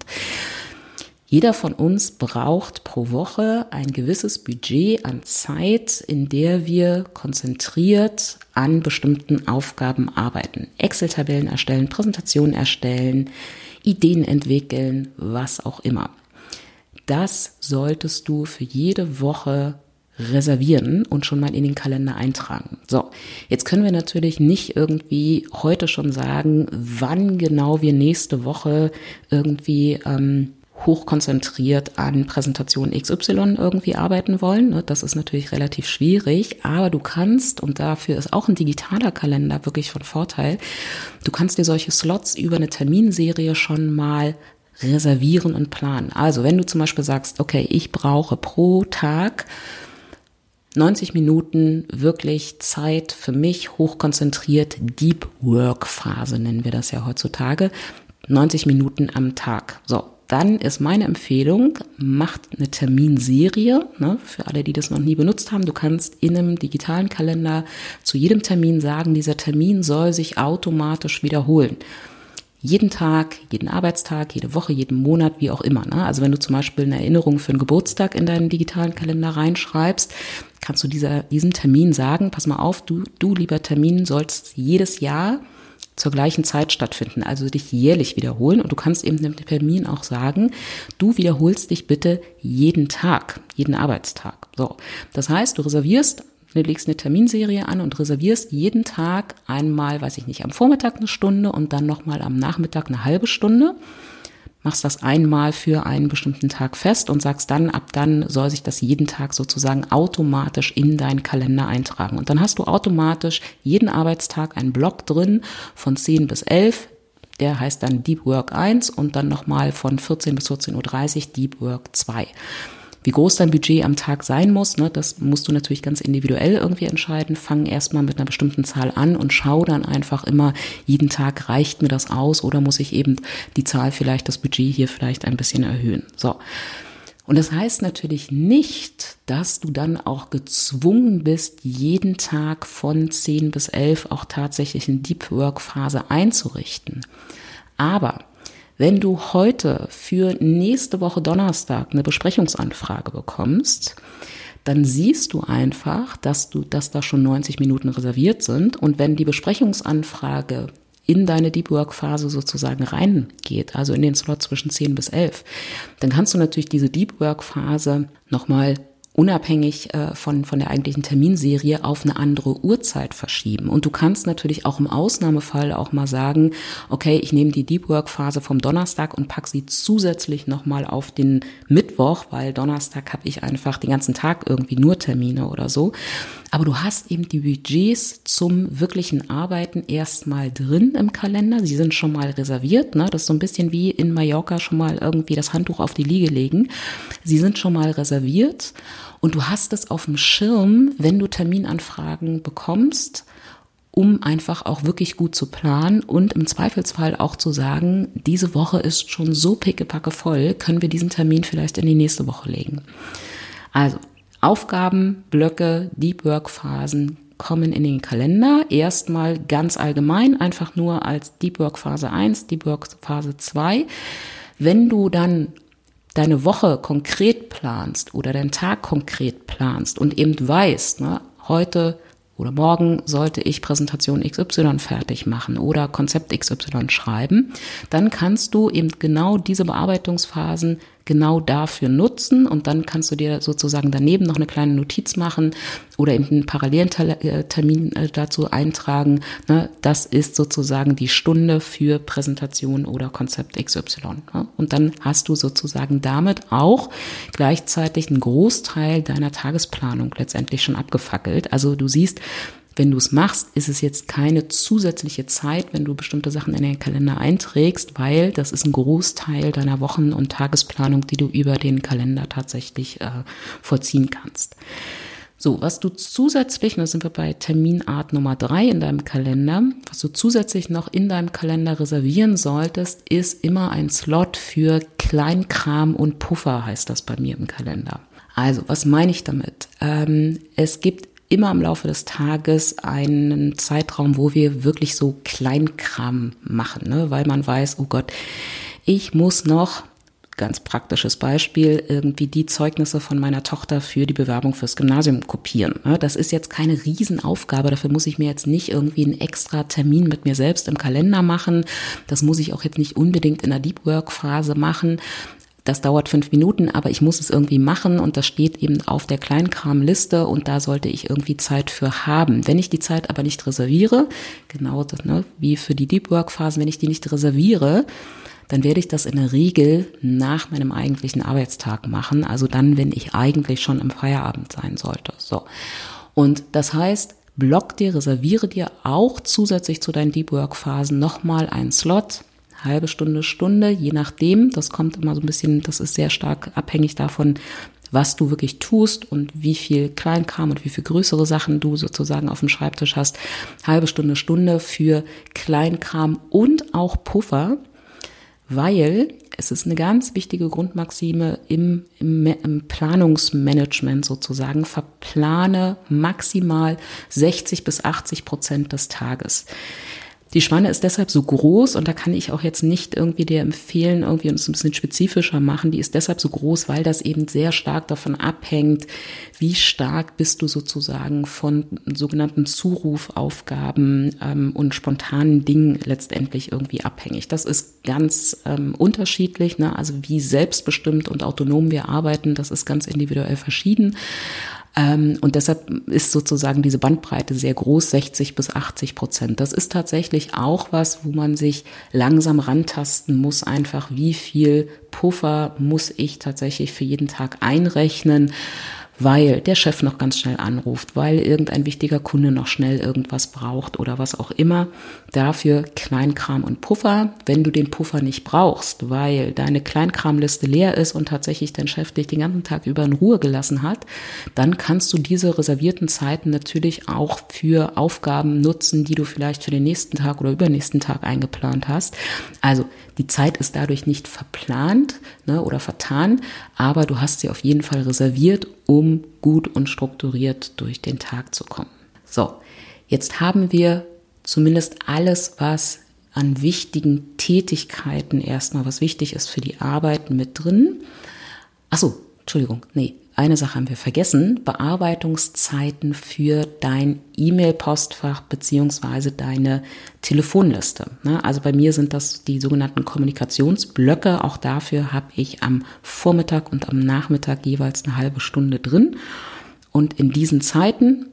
Jeder von uns braucht pro Woche ein gewisses Budget an Zeit, in der wir konzentriert an bestimmten Aufgaben arbeiten. Excel-Tabellen erstellen, Präsentationen erstellen, Ideen entwickeln, was auch immer. Das solltest du für jede Woche reservieren und schon mal in den Kalender eintragen. So, jetzt können wir natürlich nicht irgendwie heute schon sagen, wann genau wir nächste Woche irgendwie ähm, hochkonzentriert an Präsentation X Y irgendwie arbeiten wollen. Das ist natürlich relativ schwierig, aber du kannst, und dafür ist auch ein digitaler Kalender wirklich von Vorteil, du kannst dir solche Slots über eine Terminserie schon mal reservieren und planen. Also wenn du zum Beispiel sagst, okay, ich brauche pro Tag neunzig Minuten wirklich Zeit für mich, hochkonzentriert, Deep Work Phase nennen wir das ja heutzutage, neunzig Minuten am Tag. So, dann ist meine Empfehlung, macht eine Terminserie, ne, für alle, die das noch nie benutzt haben. Du kannst in einem digitalen Kalender zu jedem Termin sagen, dieser Termin soll sich automatisch wiederholen. Jeden Tag, jeden Arbeitstag, jede Woche, jeden Monat, wie auch immer. Ne? Also wenn du zum Beispiel eine Erinnerung für einen Geburtstag in deinen digitalen Kalender reinschreibst, kannst du dieser, diesem Termin sagen, pass mal auf, du, du lieber Termin sollst jedes Jahr zur gleichen Zeit stattfinden, also dich jährlich wiederholen. Und du kannst eben dem Termin auch sagen, du wiederholst dich bitte jeden Tag, jeden Arbeitstag. So, das heißt, du reservierst, du legst eine Terminserie an und reservierst jeden Tag einmal, weiß ich nicht, am Vormittag eine Stunde und dann nochmal am Nachmittag eine halbe Stunde. Machst das einmal für einen bestimmten Tag fest und sagst dann, ab dann soll sich das jeden Tag sozusagen automatisch in deinen Kalender eintragen. Und dann hast du automatisch jeden Arbeitstag einen Block drin von zehn bis elf. Der heißt dann Deep Work eins und dann nochmal von vierzehn bis vierzehn Uhr dreißig Deep Work zwei. Wie groß dein Budget am Tag sein muss, ne, das musst du natürlich ganz individuell irgendwie entscheiden. Fang erstmal mit einer bestimmten Zahl an und schau dann einfach immer, jeden Tag reicht mir das aus oder muss ich eben die Zahl vielleicht, das Budget hier vielleicht ein bisschen erhöhen. So. Und das heißt natürlich nicht, dass du dann auch gezwungen bist, jeden Tag von zehn bis elf auch tatsächlich eine Deep Work Phase einzurichten. Aber wenn du heute für nächste Woche Donnerstag eine Besprechungsanfrage bekommst, dann siehst du einfach, dass du, dass da schon neunzig Minuten reserviert sind. Und wenn die Besprechungsanfrage in deine Deep Work Phase sozusagen reingeht, also in den Slot zwischen zehn bis elf, dann kannst du natürlich diese Deep Work Phase nochmal unabhängig äh, von, von der eigentlichen Terminserie auf eine andere Uhrzeit verschieben. Und du kannst natürlich auch im Ausnahmefall auch mal sagen, okay, ich nehme die Deep Work Phase vom Donnerstag und pack sie zusätzlich nochmal auf den Mittwoch, weil Donnerstag habe ich einfach den ganzen Tag irgendwie nur Termine oder so. Aber du hast eben die Budgets zum wirklichen Arbeiten erstmal drin im Kalender. Sie sind schon mal reserviert, ne? Das ist so ein bisschen wie in Mallorca schon mal irgendwie das Handtuch auf die Liege legen. Sie sind schon mal reserviert. Und du hast es auf dem Schirm, wenn du Terminanfragen bekommst, um einfach auch wirklich gut zu planen und im Zweifelsfall auch zu sagen, diese Woche ist schon so pickepacke voll, können wir diesen Termin vielleicht in die nächste Woche legen. Also Aufgaben, Blöcke, Deep Work Phasen kommen in den Kalender. Erstmal ganz allgemein, einfach nur als Deep Work Phase eins, Deep Work Phase zwei. Wenn du dann deine Woche konkret planst oder deinen Tag konkret planst und eben weißt, ne, heute oder morgen sollte ich Präsentation X Y fertig machen oder Konzept X Y schreiben, dann kannst du eben genau diese Bearbeitungsphasen genau dafür nutzen und dann kannst du dir sozusagen daneben noch eine kleine Notiz machen oder eben einen parallelen Termin dazu eintragen. Das ist sozusagen die Stunde für Präsentation oder Konzept X Y. Und dann hast du sozusagen damit auch gleichzeitig einen Großteil deiner Tagesplanung letztendlich schon abgefackelt. Also du siehst, wenn du es machst, ist es jetzt keine zusätzliche Zeit, wenn du bestimmte Sachen in den Kalender einträgst, weil das ist ein Großteil deiner Wochen- und Tagesplanung, die du über den Kalender tatsächlich äh, vollziehen kannst. So, was du zusätzlich, und da sind wir bei Terminart Nummer drei in deinem Kalender, was du zusätzlich noch in deinem Kalender reservieren solltest, ist immer ein Slot für Kleinkram und Puffer, heißt das bei mir im Kalender. Also, was meine ich damit? Ähm, es gibt immer im Laufe des Tages einen Zeitraum, wo wir wirklich so Kleinkram machen, ne? Weil man weiß, oh Gott, ich muss noch, ganz praktisches Beispiel, irgendwie die Zeugnisse von meiner Tochter für die Bewerbung fürs Gymnasium kopieren. Ne? Das ist jetzt keine Riesenaufgabe, dafür muss ich mir jetzt nicht irgendwie einen extra Termin mit mir selbst im Kalender machen. Das muss ich auch jetzt nicht unbedingt in der Deep Work Phase machen. Das dauert fünf Minuten, aber ich muss es irgendwie machen und das steht eben auf der Kleinkramliste und da sollte ich irgendwie Zeit für haben. Wenn ich die Zeit aber nicht reserviere, genau das, ne, wie für die Deep Work Phasen, wenn ich die nicht reserviere, dann werde ich das in der Regel nach meinem eigentlichen Arbeitstag machen, also dann, wenn ich eigentlich schon im Feierabend sein sollte. So. Und das heißt, block dir, reserviere dir auch zusätzlich zu deinen Deep Work Phasen nochmal einen Slot, halbe Stunde, Stunde, je nachdem. Das kommt immer so ein bisschen, das ist sehr stark abhängig davon, was du wirklich tust und wie viel Kleinkram und wie viel größere Sachen du sozusagen auf dem Schreibtisch hast. Halbe Stunde, Stunde für Kleinkram und auch Puffer, weil es ist eine ganz wichtige Grundmaxime im, im, im Planungsmanagement sozusagen. Verplane maximal sechzig bis achtzig Prozent des Tages. Die Spanne ist deshalb so groß und da kann ich auch jetzt nicht irgendwie dir empfehlen, irgendwie uns ein bisschen spezifischer machen. Die ist deshalb so groß, weil das eben sehr stark davon abhängt, wie stark bist du sozusagen von sogenannten Zurufaufgaben ähm, und spontanen Dingen letztendlich irgendwie abhängig. Das ist ganz ähm, unterschiedlich, ne? Also wie selbstbestimmt und autonom wir arbeiten, das ist ganz individuell verschieden. Und deshalb ist sozusagen diese Bandbreite sehr groß, sechzig bis achtzig Prozent. Das ist tatsächlich auch was, wo man sich langsam rantasten muss, einfach wie viel Puffer muss ich tatsächlich für jeden Tag einrechnen, weil der Chef noch ganz schnell anruft, weil irgendein wichtiger Kunde noch schnell irgendwas braucht oder was auch immer. Dafür Kleinkram und Puffer. Wenn du den Puffer nicht brauchst, weil deine Kleinkramliste leer ist und tatsächlich dein Chef dich den ganzen Tag über in Ruhe gelassen hat, dann kannst du diese reservierten Zeiten natürlich auch für Aufgaben nutzen, die du vielleicht für den nächsten Tag oder übernächsten Tag eingeplant hast. Also die Zeit ist dadurch nicht verplant, ne, oder vertan, aber du hast sie auf jeden Fall reserviert, um gut und strukturiert durch den Tag zu kommen. So, jetzt haben wir zumindest alles, was an wichtigen Tätigkeiten erstmal, was wichtig ist für die Arbeit, mit drin. Ach so, Entschuldigung, nee. Eine Sache haben wir vergessen, Bearbeitungszeiten für dein E-Mail-Postfach beziehungsweise deine Telefonliste. Also bei mir sind das die sogenannten Kommunikationsblöcke. Auch dafür habe ich am Vormittag und am Nachmittag jeweils eine halbe Stunde drin. Und in diesen Zeiten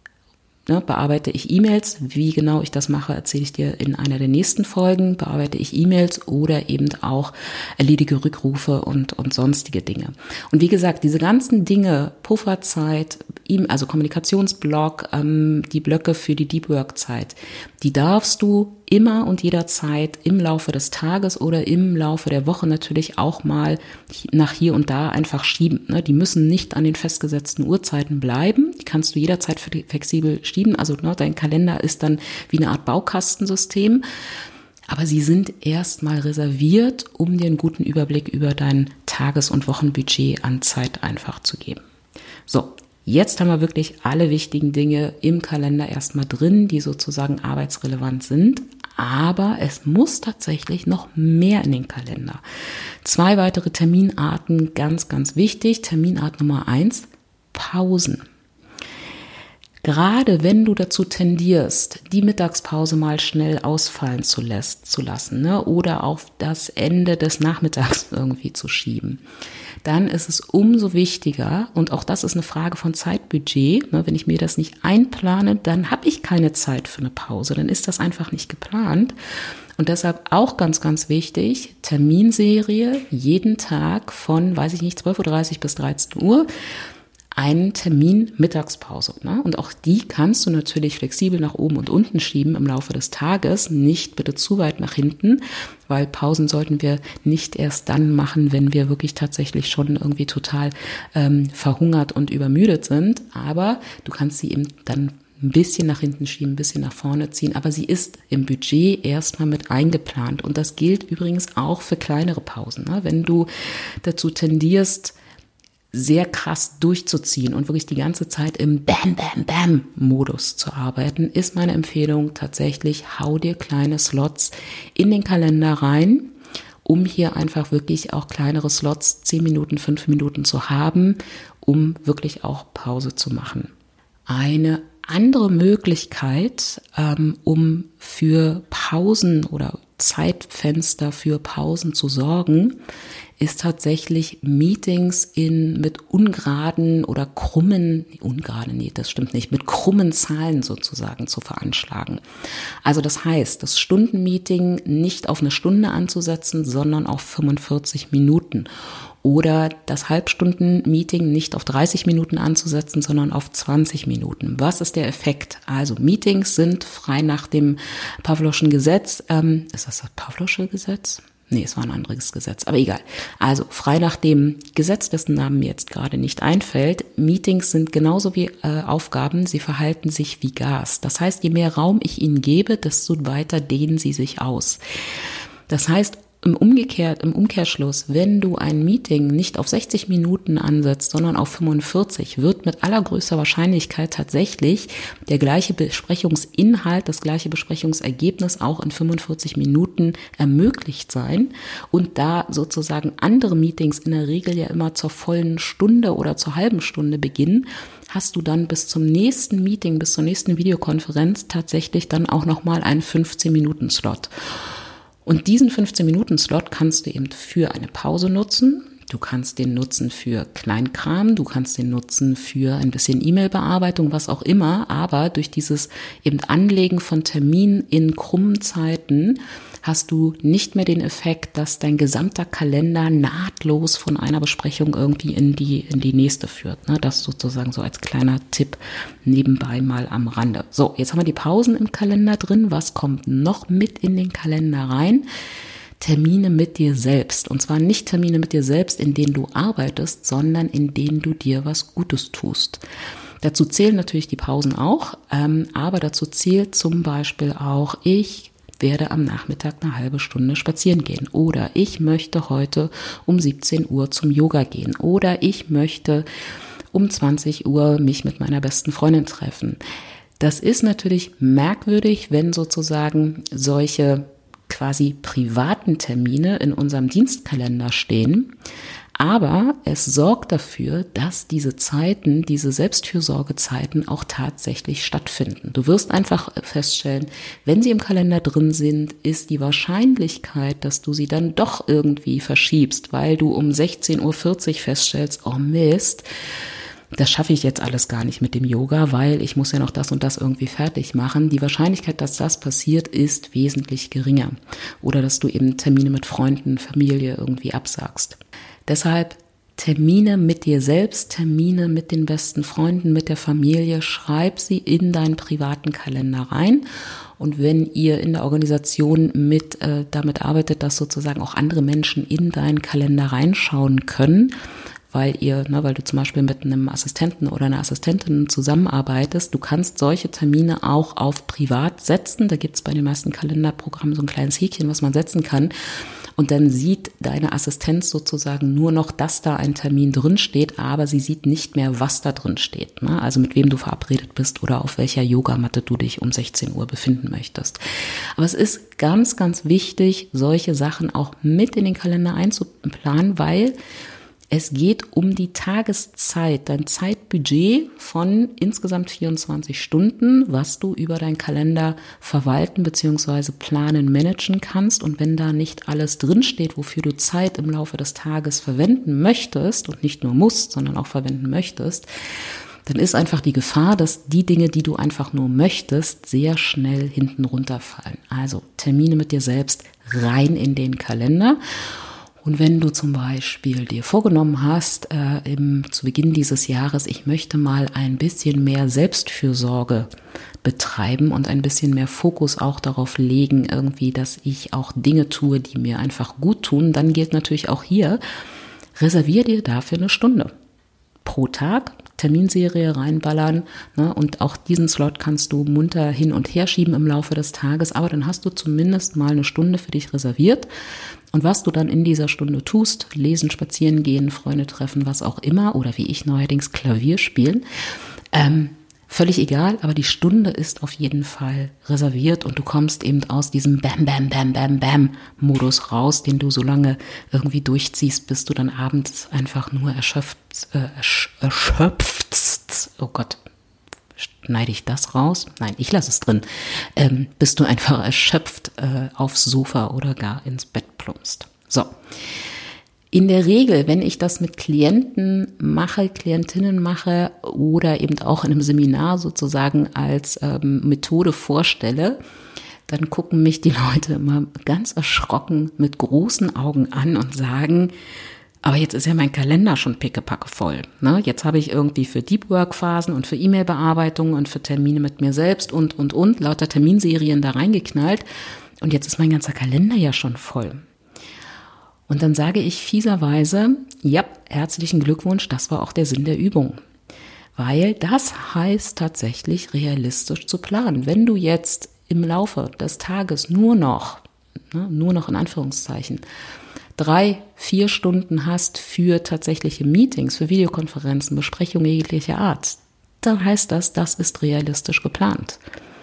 Ne, bearbeite ich E-Mails. Wie genau ich das mache, erzähle ich dir in einer der nächsten Folgen. Bearbeite ich E-Mails oder eben auch erledige Rückrufe und, und sonstige Dinge. Und wie gesagt, diese ganzen Dinge, Pufferzeit, also Kommunikationsblock, ähm, die Blöcke für die Deep Work Zeit, die darfst du immer und jederzeit im Laufe des Tages oder im Laufe der Woche natürlich auch mal nach hier und da einfach schieben. Ne? Die müssen nicht an den festgesetzten Uhrzeiten bleiben. Die kannst du jederzeit flexibel schieben. Also ne, dein Kalender ist dann wie eine Art Baukastensystem. Aber sie sind erstmal reserviert, um dir einen guten Überblick über dein Tages- und Wochenbudget an Zeit einfach zu geben. So. Jetzt haben wir wirklich alle wichtigen Dinge im Kalender erstmal drin, die sozusagen arbeitsrelevant sind. Aber es muss tatsächlich noch mehr in den Kalender. Zwei weitere Terminarten, ganz, ganz wichtig. Terminart Nummer eins, Pausen. Gerade wenn du dazu tendierst, die Mittagspause mal schnell ausfallen zu, lässt, zu lassen, ne, oder auf das Ende des Nachmittags irgendwie zu schieben, dann ist es umso wichtiger, und auch das ist eine Frage von Zeitbudget, ne, wenn ich mir das nicht einplane, dann habe ich keine Zeit für eine Pause, dann ist das einfach nicht geplant. Und deshalb auch ganz, ganz wichtig, Terminserie, jeden Tag von, weiß ich nicht, zwölf Uhr dreißig bis dreizehn Uhr, einen Termin Mittagspause. Ne? Und auch die kannst du natürlich flexibel nach oben und unten schieben im Laufe des Tages, nicht bitte zu weit nach hinten, weil Pausen sollten wir nicht erst dann machen, wenn wir wirklich tatsächlich schon irgendwie total ähm, verhungert und übermüdet sind. Aber du kannst sie eben dann ein bisschen nach hinten schieben, ein bisschen nach vorne ziehen, aber sie ist im Budget erstmal mit eingeplant. Und das gilt übrigens auch für kleinere Pausen. Ne? Wenn du dazu tendierst, sehr krass durchzuziehen und wirklich die ganze Zeit im Bam-Bam-Bam-Modus zu arbeiten, ist meine Empfehlung tatsächlich, hau dir kleine Slots in den Kalender rein, um hier einfach wirklich auch kleinere Slots, zehn Minuten, fünf Minuten zu haben, um wirklich auch Pause zu machen. Eine andere Möglichkeit, ähm, um für Pausen oder Zeitfenster für Pausen zu sorgen, ist tatsächlich Meetings in mit ungeraden oder krummen, ungerade, nee, das stimmt nicht, mit krummen Zahlen sozusagen zu veranschlagen. Also das heißt, das Stundenmeeting nicht auf eine Stunde anzusetzen, sondern auf fünfundvierzig Minuten. Oder das Halbstunden-Meeting nicht auf dreißig Minuten anzusetzen, sondern auf zwanzig Minuten. Was ist der Effekt? Also Meetings sind frei nach dem Pavlovschen Gesetz. Ähm, ist das das Pavlovsche Gesetz? Nee, es war ein anderes Gesetz, aber egal. Also frei nach dem Gesetz, dessen Namen mir jetzt gerade nicht einfällt, Meetings sind genauso wie äh, Aufgaben, sie verhalten sich wie Gas. Das heißt, je mehr Raum ich ihnen gebe, desto weiter dehnen sie sich aus. Das heißt, Im, Umgekehrt, im Umkehrschluss, wenn du ein Meeting nicht auf sechzig Minuten ansetzt, sondern auf fünfundvierzig, wird mit allergrößter Wahrscheinlichkeit tatsächlich der gleiche Besprechungsinhalt, das gleiche Besprechungsergebnis auch in fünfundvierzig Minuten ermöglicht sein. Und da sozusagen andere Meetings in der Regel ja immer zur vollen Stunde oder zur halben Stunde beginnen, hast du dann bis zum nächsten Meeting, bis zur nächsten Videokonferenz tatsächlich dann auch nochmal einen fünfzehn-Minuten-Slot. Und diesen fünfzehn-Minuten-Slot kannst du eben für eine Pause nutzen. Du kannst den nutzen für Kleinkram, du kannst den nutzen für ein bisschen E-Mail-Bearbeitung, was auch immer. Aber durch dieses eben Anlegen von Terminen in krummen Zeiten hast du nicht mehr den Effekt, dass dein gesamter Kalender nahtlos von einer Besprechung irgendwie in die, in die nächste führt. Ne? Das sozusagen so als kleiner Tipp nebenbei mal am Rande. So, jetzt haben wir die Pausen im Kalender drin. Was kommt noch mit in den Kalender rein? Termine mit dir selbst. Und zwar nicht Termine mit dir selbst, in denen du arbeitest, sondern in denen du dir was Gutes tust. Dazu zählen natürlich die Pausen auch, ähm, aber dazu zählt zum Beispiel auch, ich werde am Nachmittag eine halbe Stunde spazieren gehen oder ich möchte heute um siebzehn Uhr zum Yoga gehen oder ich möchte um zwanzig Uhr mich mit meiner besten Freundin treffen. Das ist natürlich merkwürdig, wenn sozusagen solche quasi privaten Termine in unserem Dienstkalender stehen. Aber es sorgt dafür, dass diese Zeiten, diese Selbstfürsorgezeiten auch tatsächlich stattfinden. Du wirst einfach feststellen, wenn sie im Kalender drin sind, ist die Wahrscheinlichkeit, dass du sie dann doch irgendwie verschiebst, weil du um sechzehn Uhr vierzig feststellst, oh Mist, das schaffe ich jetzt alles gar nicht mit dem Yoga, weil ich muss ja noch das und das irgendwie fertig machen. Die Wahrscheinlichkeit, dass das passiert, ist wesentlich geringer. Oder dass du eben Termine mit Freunden, Familie irgendwie absagst. Deshalb Termine mit dir selbst, Termine mit den besten Freunden, mit der Familie, schreib sie in deinen privaten Kalender rein. Und wenn ihr in der Organisation mit äh, damit arbeitet, dass sozusagen auch andere Menschen in deinen Kalender reinschauen können, weil ihr, ne, weil du zum Beispiel mit einem Assistenten oder einer Assistentin zusammenarbeitest, du kannst solche Termine auch auf privat setzen. Da gibt es bei den meisten Kalenderprogrammen so ein kleines Häkchen, was man setzen kann. Und dann sieht deine Assistenz sozusagen nur noch, dass da ein Termin drin steht, aber sie sieht nicht mehr, was da drin steht. Ne? Also mit wem du verabredet bist oder auf welcher Yogamatte du dich um sechzehn Uhr befinden möchtest. Aber es ist ganz, ganz wichtig, solche Sachen auch mit in den Kalender einzuplanen, weil es geht um die Tageszeit, dein Zeitbudget von insgesamt vierundzwanzig Stunden, was du über deinen Kalender verwalten bzw. planen, managen kannst. Und wenn da nicht alles drinsteht, wofür du Zeit im Laufe des Tages verwenden möchtest und nicht nur musst, sondern auch verwenden möchtest, dann ist einfach die Gefahr, dass die Dinge, die du einfach nur möchtest, sehr schnell hinten runterfallen. Also Termine mit dir selbst rein in den Kalender. Und wenn du zum Beispiel dir vorgenommen hast, äh, im, zu Beginn dieses Jahres, ich möchte mal ein bisschen mehr Selbstfürsorge betreiben und ein bisschen mehr Fokus auch darauf legen, irgendwie, dass ich auch Dinge tue, die mir einfach gut tun, dann gilt natürlich auch hier, reservier dir dafür eine Stunde pro Tag, Terminserie reinballern, ne, und auch diesen Slot kannst du munter hin und her schieben im Laufe des Tages, aber dann hast du zumindest mal eine Stunde für dich reserviert. Und was du dann in dieser Stunde tust, lesen, spazieren gehen, Freunde treffen, was auch immer, oder wie ich neuerdings Klavier spielen, ähm, völlig egal, aber die Stunde ist auf jeden Fall reserviert und du kommst eben aus diesem Bam, Bam, Bam, Bam, Bam-Modus raus, den du so lange irgendwie durchziehst, bis du dann abends einfach nur erschöpft, äh, ersch- erschöpft, oh Gott, schneide ich das raus? Nein, ich lasse es drin. Ähm, bist du einfach erschöpft äh, aufs Sofa oder gar ins Bett plumpst. So. In der Regel, wenn ich das mit Klienten mache, Klientinnen mache oder eben auch in einem Seminar sozusagen als ähm, Methode vorstelle, dann gucken mich die Leute immer ganz erschrocken mit großen Augen an und sagen, aber jetzt ist ja mein Kalender schon pickepacke voll. Ne? Jetzt habe ich irgendwie für Deep Work Phasen und für E-Mail-Bearbeitung und für Termine mit mir selbst und, und, und lauter Terminserien da reingeknallt. Und jetzt ist mein ganzer Kalender ja schon voll. Und dann sage ich fieserweise, ja, herzlichen Glückwunsch, das war auch der Sinn der Übung. Weil das heißt tatsächlich realistisch zu planen. Wenn du jetzt im Laufe des Tages nur noch, ne, nur noch in Anführungszeichen, drei, vier Stunden hast für tatsächliche Meetings, für Videokonferenzen, Besprechungen jeglicher Art, dann heißt das, das ist realistisch geplant.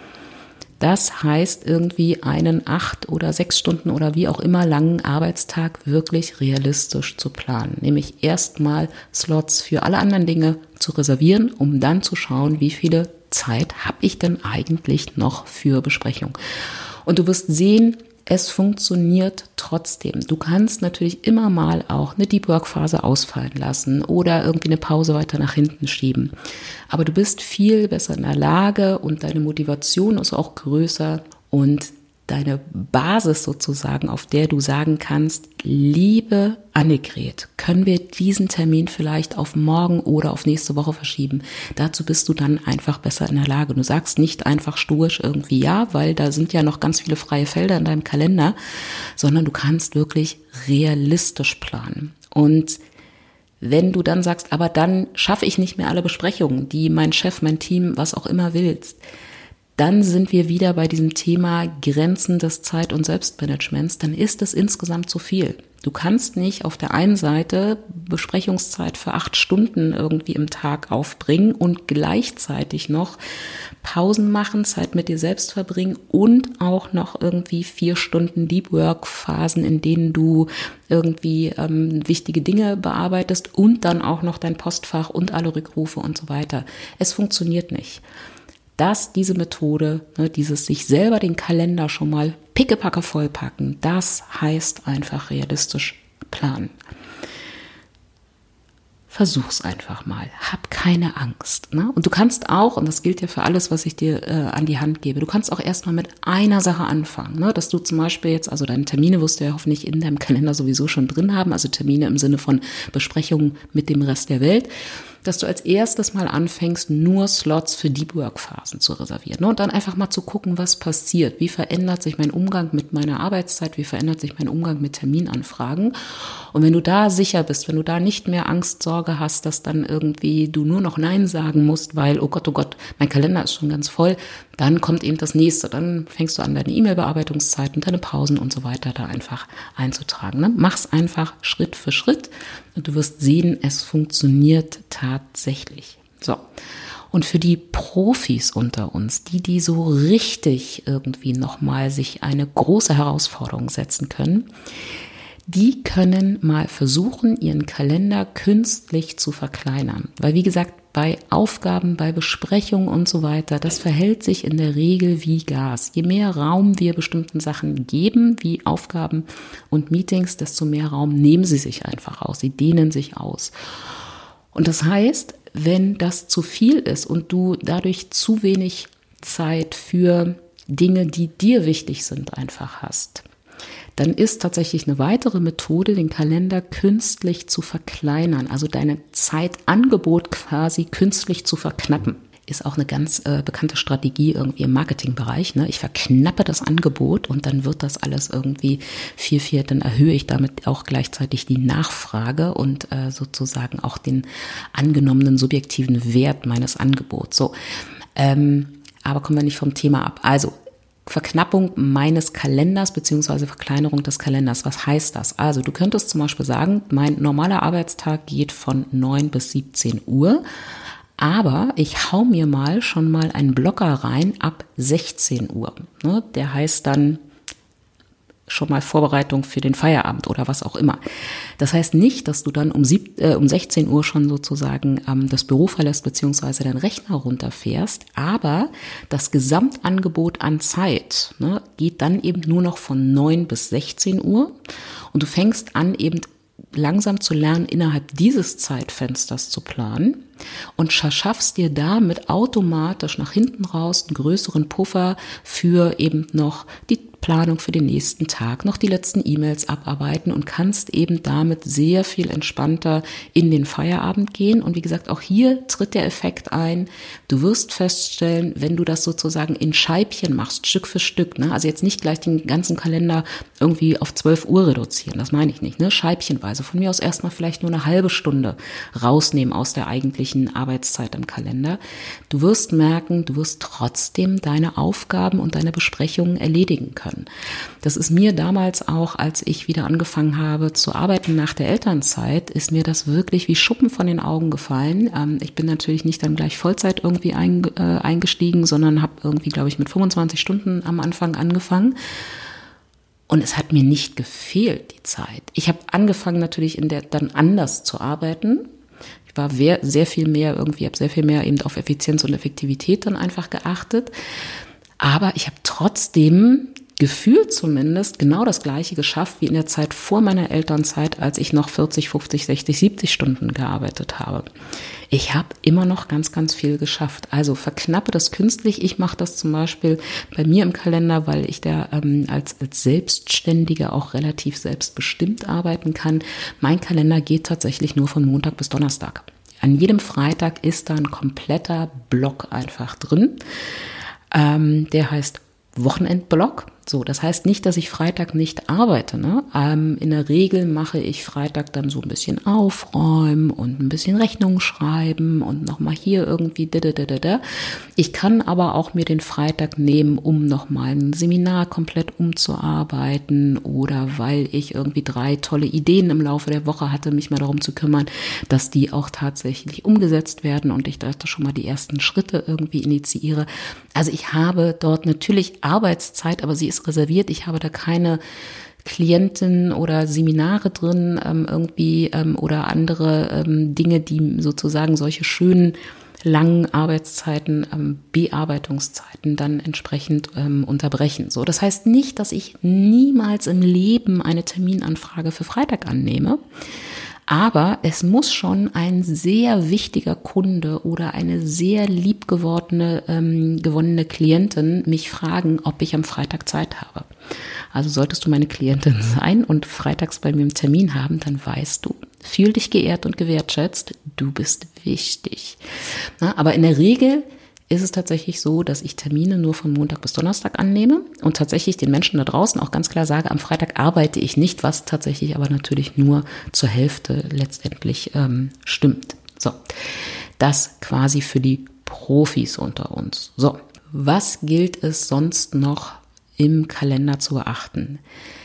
Das heißt irgendwie einen acht oder sechs Stunden oder wie auch immer langen Arbeitstag wirklich realistisch zu planen. Nämlich erstmal Slots für alle anderen Dinge zu reservieren, um dann zu schauen, wie viele Zeit habe ich denn eigentlich noch für Besprechung. Und du wirst sehen, es funktioniert trotzdem. Du kannst natürlich immer mal auch eine Deep Work Phase ausfallen lassen oder irgendwie eine Pause weiter nach hinten schieben. Aber du bist viel besser in der Lage und deine Motivation ist auch größer und deine Basis sozusagen, auf der du sagen kannst, liebe Annegret, können wir diesen Termin vielleicht auf morgen oder auf nächste Woche verschieben? Dazu bist du dann einfach besser in der Lage. Du sagst nicht einfach stoisch irgendwie ja, weil da sind ja noch ganz viele freie Felder in deinem Kalender, sondern du kannst wirklich realistisch planen. Und wenn du dann sagst, aber dann schaffe ich nicht mehr alle Besprechungen, die mein Chef, mein Team, was auch immer willst, dann sind wir wieder bei diesem Thema Grenzen des Zeit- und Selbstmanagements, dann ist es insgesamt zu viel. Du kannst nicht auf der einen Seite Besprechungszeit für acht Stunden irgendwie im Tag aufbringen und gleichzeitig noch Pausen machen, Zeit mit dir selbst verbringen und auch noch irgendwie vier Stunden Deep Work Phasen, in denen du irgendwie ähm, wichtige Dinge bearbeitest und dann auch noch dein Postfach und alle Rückrufe und so weiter. Es funktioniert nicht. Dass diese Methode, ne, dieses sich selber den Kalender schon mal pickepacke vollpacken, das heißt einfach realistisch planen. Versuch's einfach mal. Hab keine Angst. Ne? Und du kannst auch, und das gilt ja für alles, was ich dir äh, an die Hand gebe, du kannst auch erstmal mit einer Sache anfangen. Ne? Dass du zum Beispiel jetzt, also deine Termine wirst du ja hoffentlich in deinem Kalender sowieso schon drin haben, also Termine im Sinne von Besprechungen mit dem Rest der Welt, dass du als erstes mal anfängst, nur Slots für Deep Work Phasen zu reservieren. Ne? Und dann einfach mal zu gucken, was passiert. Wie verändert sich mein Umgang mit meiner Arbeitszeit? Wie verändert sich mein Umgang mit Terminanfragen? Und wenn du da sicher bist, wenn du da nicht mehr Angst, Sorge hast, dass dann irgendwie du nur noch Nein sagen musst, weil, oh Gott, oh Gott, mein Kalender ist schon ganz voll, dann kommt eben das Nächste. Dann fängst du an, deine E-Mail-Bearbeitungszeiten, deine Pausen und so weiter da einfach einzutragen. Ne? Mach's einfach Schritt für Schritt und du wirst sehen, es funktioniert tatsächlich. So. Und für die Profis unter uns, die, die so richtig irgendwie nochmal sich eine große Herausforderung setzen können, die können mal versuchen, ihren Kalender künstlich zu verkleinern. Weil wie gesagt, bei Aufgaben, bei Besprechungen und so weiter, das verhält sich in der Regel wie Gas. Je mehr Raum wir bestimmten Sachen geben, wie Aufgaben und Meetings, desto mehr Raum nehmen sie sich einfach aus. Sie dehnen sich aus. Und das heißt, wenn das zu viel ist und du dadurch zu wenig Zeit für Dinge, die dir wichtig sind, einfach hast, dann ist tatsächlich eine weitere Methode, den Kalender künstlich zu verkleinern, also deine Zeitangebot quasi künstlich zu verknappen. Ist auch eine ganz äh, bekannte Strategie irgendwie im Marketingbereich. Ne? Ich verknappe das Angebot und dann wird das alles irgendwie viel, viel, dann erhöhe ich damit auch gleichzeitig die Nachfrage und äh, sozusagen auch den angenommenen subjektiven Wert meines Angebots. So, ähm, aber kommen wir nicht vom Thema ab. Also, Verknappung meines Kalenders beziehungsweise Verkleinerung des Kalenders. Was heißt das? Also du könntest zum Beispiel sagen, mein normaler Arbeitstag geht von neun bis siebzehn Uhr, aber ich hau mir mal schon mal einen Blocker rein ab sechzehn Uhr. Ne? Der heißt dann schon mal Vorbereitung für den Feierabend oder was auch immer. Das heißt nicht, dass du dann um, sieb, äh, um sechzehn Uhr schon sozusagen ähm, das Büro verlässt beziehungsweise deinen Rechner runterfährst, aber das Gesamtangebot an Zeit, ne, geht dann eben nur noch von neun bis sechzehn Uhr und du fängst an eben langsam zu lernen, innerhalb dieses Zeitfensters zu planen und schaffst dir damit automatisch nach hinten raus einen größeren Puffer für eben noch die Planung für den nächsten Tag, noch die letzten E-Mails abarbeiten und kannst eben damit sehr viel entspannter in den Feierabend gehen. Und wie gesagt, auch hier tritt der Effekt ein. Du wirst feststellen, wenn du das sozusagen in Scheibchen machst, Stück für Stück, ne? Also jetzt nicht gleich den ganzen Kalender irgendwie auf zwölf Uhr reduzieren, das meine ich nicht, ne? Scheibchenweise. Von mir aus erstmal vielleicht nur eine halbe Stunde rausnehmen aus der eigentlichen Arbeitszeit im Kalender. Du wirst merken, du wirst trotzdem deine Aufgaben und deine Besprechungen erledigen können. Das ist mir damals auch, als ich wieder angefangen habe zu arbeiten nach der Elternzeit, ist mir das wirklich wie Schuppen von den Augen gefallen. Ähm, ich bin natürlich nicht dann gleich Vollzeit irgendwie ein, äh, eingestiegen, sondern habe irgendwie, glaube ich, mit fünfundzwanzig Stunden am Anfang angefangen. Und es hat mir nicht gefehlt, die Zeit. Ich habe angefangen natürlich in der dann anders zu arbeiten. Ich war sehr, sehr viel mehr irgendwie, habe sehr viel mehr eben auf Effizienz und Effektivität dann einfach geachtet. Aber ich habe trotzdem gefühlt zumindest genau das Gleiche geschafft wie in der Zeit vor meiner Elternzeit, als ich noch vierzig, fünfzig, sechzig, siebzig Stunden gearbeitet habe. Ich habe immer noch ganz, ganz viel geschafft. Also verknappe das künstlich. Ich mache das zum Beispiel bei mir im Kalender, weil ich da ähm, als, als Selbstständige auch relativ selbstbestimmt arbeiten kann. Mein Kalender geht tatsächlich nur von Montag bis Donnerstag. An jedem Freitag ist da ein kompletter Block einfach drin. Ähm, der heißt Wochenendblock. So, das heißt nicht, dass ich Freitag nicht arbeite. Ne? Ähm, in der Regel mache ich Freitag dann so ein bisschen aufräumen und ein bisschen Rechnungen schreiben und nochmal hier irgendwie da, da, da, da. Ich kann aber auch mir den Freitag nehmen, um nochmal ein Seminar komplett umzuarbeiten oder weil ich irgendwie drei tolle Ideen im Laufe der Woche hatte, mich mal darum zu kümmern, dass die auch tatsächlich umgesetzt werden und ich da schon mal die ersten Schritte irgendwie initiiere. Also ich habe dort natürlich Arbeitszeit, aber sie ist reserviert. Ich habe da keine Klienten oder Seminare drin ähm, irgendwie ähm, oder andere ähm, Dinge, die sozusagen solche schönen langen Arbeitszeiten, ähm, Bearbeitungszeiten dann entsprechend ähm, unterbrechen. So, das heißt nicht, dass ich niemals im Leben eine Terminanfrage für Freitag annehme. Aber es muss schon ein sehr wichtiger Kunde oder eine sehr liebgewordene, ähm, gewonnene Klientin mich fragen, ob ich am Freitag Zeit habe. Also solltest du meine Klientin sein und freitags bei mir einen Termin haben, dann weißt du, fühl dich geehrt und gewertschätzt, du bist wichtig. Na, aber in der Regel ist es tatsächlich so, dass ich Termine nur von Montag bis Donnerstag annehme und tatsächlich den Menschen da draußen auch ganz klar sage, am Freitag arbeite ich nicht, was tatsächlich aber natürlich nur zur Hälfte letztendlich ähm, stimmt. So, das quasi für die Profis unter uns. So, was gilt es sonst noch im Kalender zu beachten?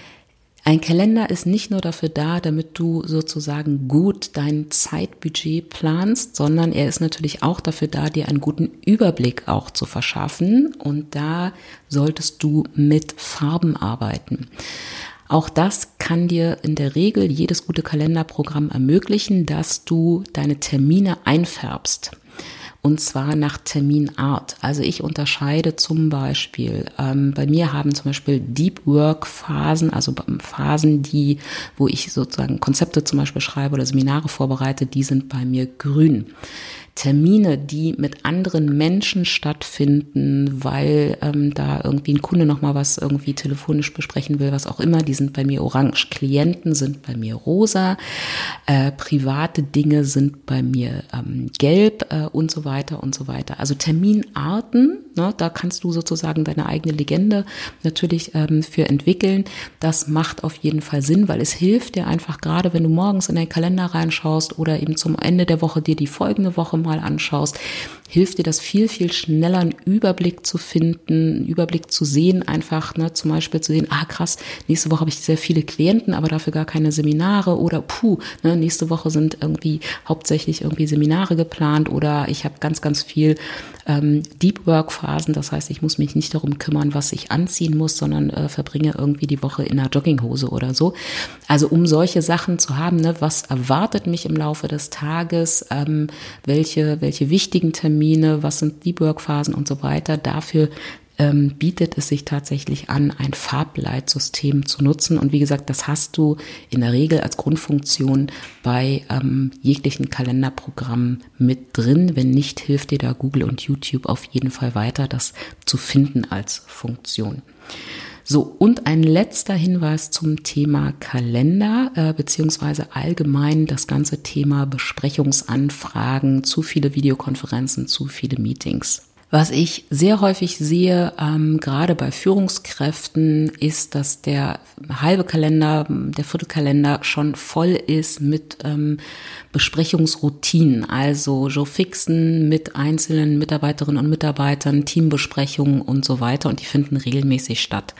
Ein Kalender ist nicht nur dafür da, damit du sozusagen gut dein Zeitbudget planst, sondern er ist natürlich auch dafür da, dir einen guten Überblick auch zu verschaffen. Und da solltest du mit Farben arbeiten. Auch das kann dir in der Regel jedes gute Kalenderprogramm ermöglichen, dass du deine Termine einfärbst. Und zwar nach Terminart. Also ich unterscheide zum Beispiel, ähm, bei mir haben zum Beispiel Deep Work Phasen, also Phasen, die, wo ich sozusagen Konzepte zum Beispiel schreibe oder Seminare vorbereite, die sind bei mir grün. Termine, die mit anderen Menschen stattfinden, weil ähm, da irgendwie ein Kunde nochmal was irgendwie telefonisch besprechen will, was auch immer, die sind bei mir orange. Klienten sind bei mir rosa, äh, private Dinge sind bei mir ähm, gelb äh, und so weiter und so weiter. Also Terminarten, ne, da kannst du sozusagen deine eigene Legende natürlich ähm, für entwickeln. Das macht auf jeden Fall Sinn, weil es hilft dir einfach gerade, wenn du morgens in den Kalender reinschaust oder eben zum Ende der Woche dir die folgende Woche mal anschaust, hilft dir das viel, viel schneller einen Überblick zu finden, einen Überblick zu sehen, einfach ne, zum Beispiel zu sehen, ah krass, nächste Woche habe ich sehr viele Klienten, aber dafür gar keine Seminare oder puh, ne, nächste Woche sind irgendwie hauptsächlich irgendwie Seminare geplant oder ich habe ganz, ganz viel ähm, Deep Work Phasen, das heißt, ich muss mich nicht darum kümmern, was ich anziehen muss, sondern äh, verbringe irgendwie die Woche in einer Jogginghose oder so. Also um solche Sachen zu haben, ne, was erwartet mich im Laufe des Tages, ähm, welche, welche wichtigen Termine, was sind Deep Work Phasen und so weiter, dafür ähm, bietet es sich tatsächlich an, ein Farbleitsystem zu nutzen. Und wie gesagt, das hast du in der Regel als Grundfunktion bei ähm, jeglichen Kalenderprogrammen mit drin. Wenn nicht, hilft dir da Google und YouTube auf jeden Fall weiter, das zu finden als Funktion. So, und ein letzter Hinweis zum Thema Kalender, äh, beziehungsweise allgemein das ganze Thema Besprechungsanfragen, zu viele Videokonferenzen, zu viele Meetings. Was ich sehr häufig sehe, ähm, gerade bei Führungskräften, ist, dass der halbe Kalender, der Viertelkalender schon voll ist mit ähm, Besprechungsroutinen, also Joe Fixen mit einzelnen Mitarbeiterinnen und Mitarbeitern, Teambesprechungen und so weiter, und die finden regelmäßig statt.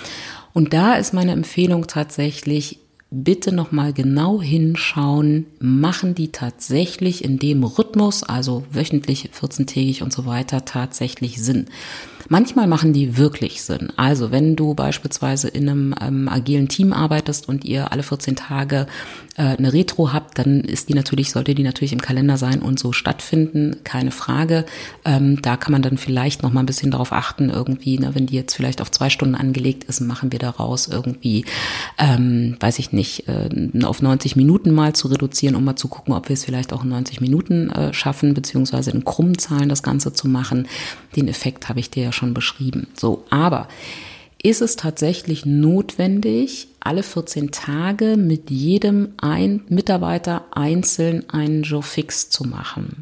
Und da ist meine Empfehlung tatsächlich, bitte nochmal genau hinschauen, machen die tatsächlich in dem Rhythmus, also wöchentlich, vierzehntägig und so weiter, tatsächlich Sinn. Manchmal machen die wirklich Sinn. Also wenn du beispielsweise in einem ähm, agilen Team arbeitest und ihr alle vierzehn Tage äh, eine Retro habt, dann ist die natürlich, sollte die natürlich im Kalender sein und so stattfinden, keine Frage. Ähm, da kann man dann vielleicht noch mal ein bisschen darauf achten, irgendwie, ne, wenn die jetzt vielleicht auf zwei Stunden angelegt ist, machen wir daraus irgendwie, ähm, weiß ich nicht, äh, auf neunzig Minuten mal zu reduzieren, um mal zu gucken, ob wir es vielleicht auch in neunzig Minuten äh, schaffen, beziehungsweise in Krummzahlen das Ganze zu machen. Den Effekt habe ich dir ja schon beschrieben. So, aber ist es tatsächlich notwendig, alle vierzehn Tage mit jedem ein Mitarbeiter einzeln einen Joe Fix zu machen?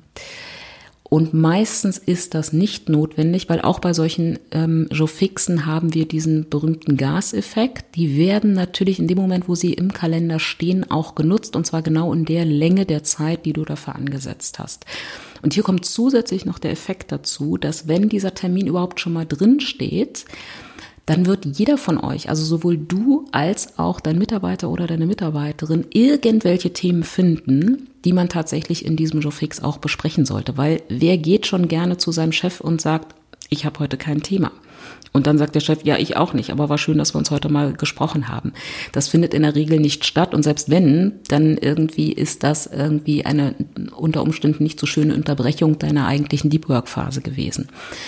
Und meistens ist das nicht notwendig, weil auch bei solchen ähm, Joe Fixen haben wir diesen berühmten Gaseffekt. Die werden natürlich in dem Moment, wo sie im Kalender stehen, auch genutzt, und zwar genau in der Länge der Zeit, die du dafür angesetzt hast. Und hier kommt zusätzlich noch der Effekt dazu, dass wenn dieser Termin überhaupt schon mal drin steht, dann wird jeder von euch, also sowohl du als auch dein Mitarbeiter oder deine Mitarbeiterin, irgendwelche Themen finden, die man tatsächlich in diesem Joe Fix auch besprechen sollte. Weil wer geht schon gerne zu seinem Chef und sagt, ich habe heute kein Thema? Und dann sagt der Chef, ja, ich auch nicht, aber war schön, dass wir uns heute mal gesprochen haben. Das findet in der Regel nicht statt, und selbst wenn, dann irgendwie ist das irgendwie eine unter Umständen nicht so schöne Unterbrechung deiner eigentlichen Deep Work Phase gewesen.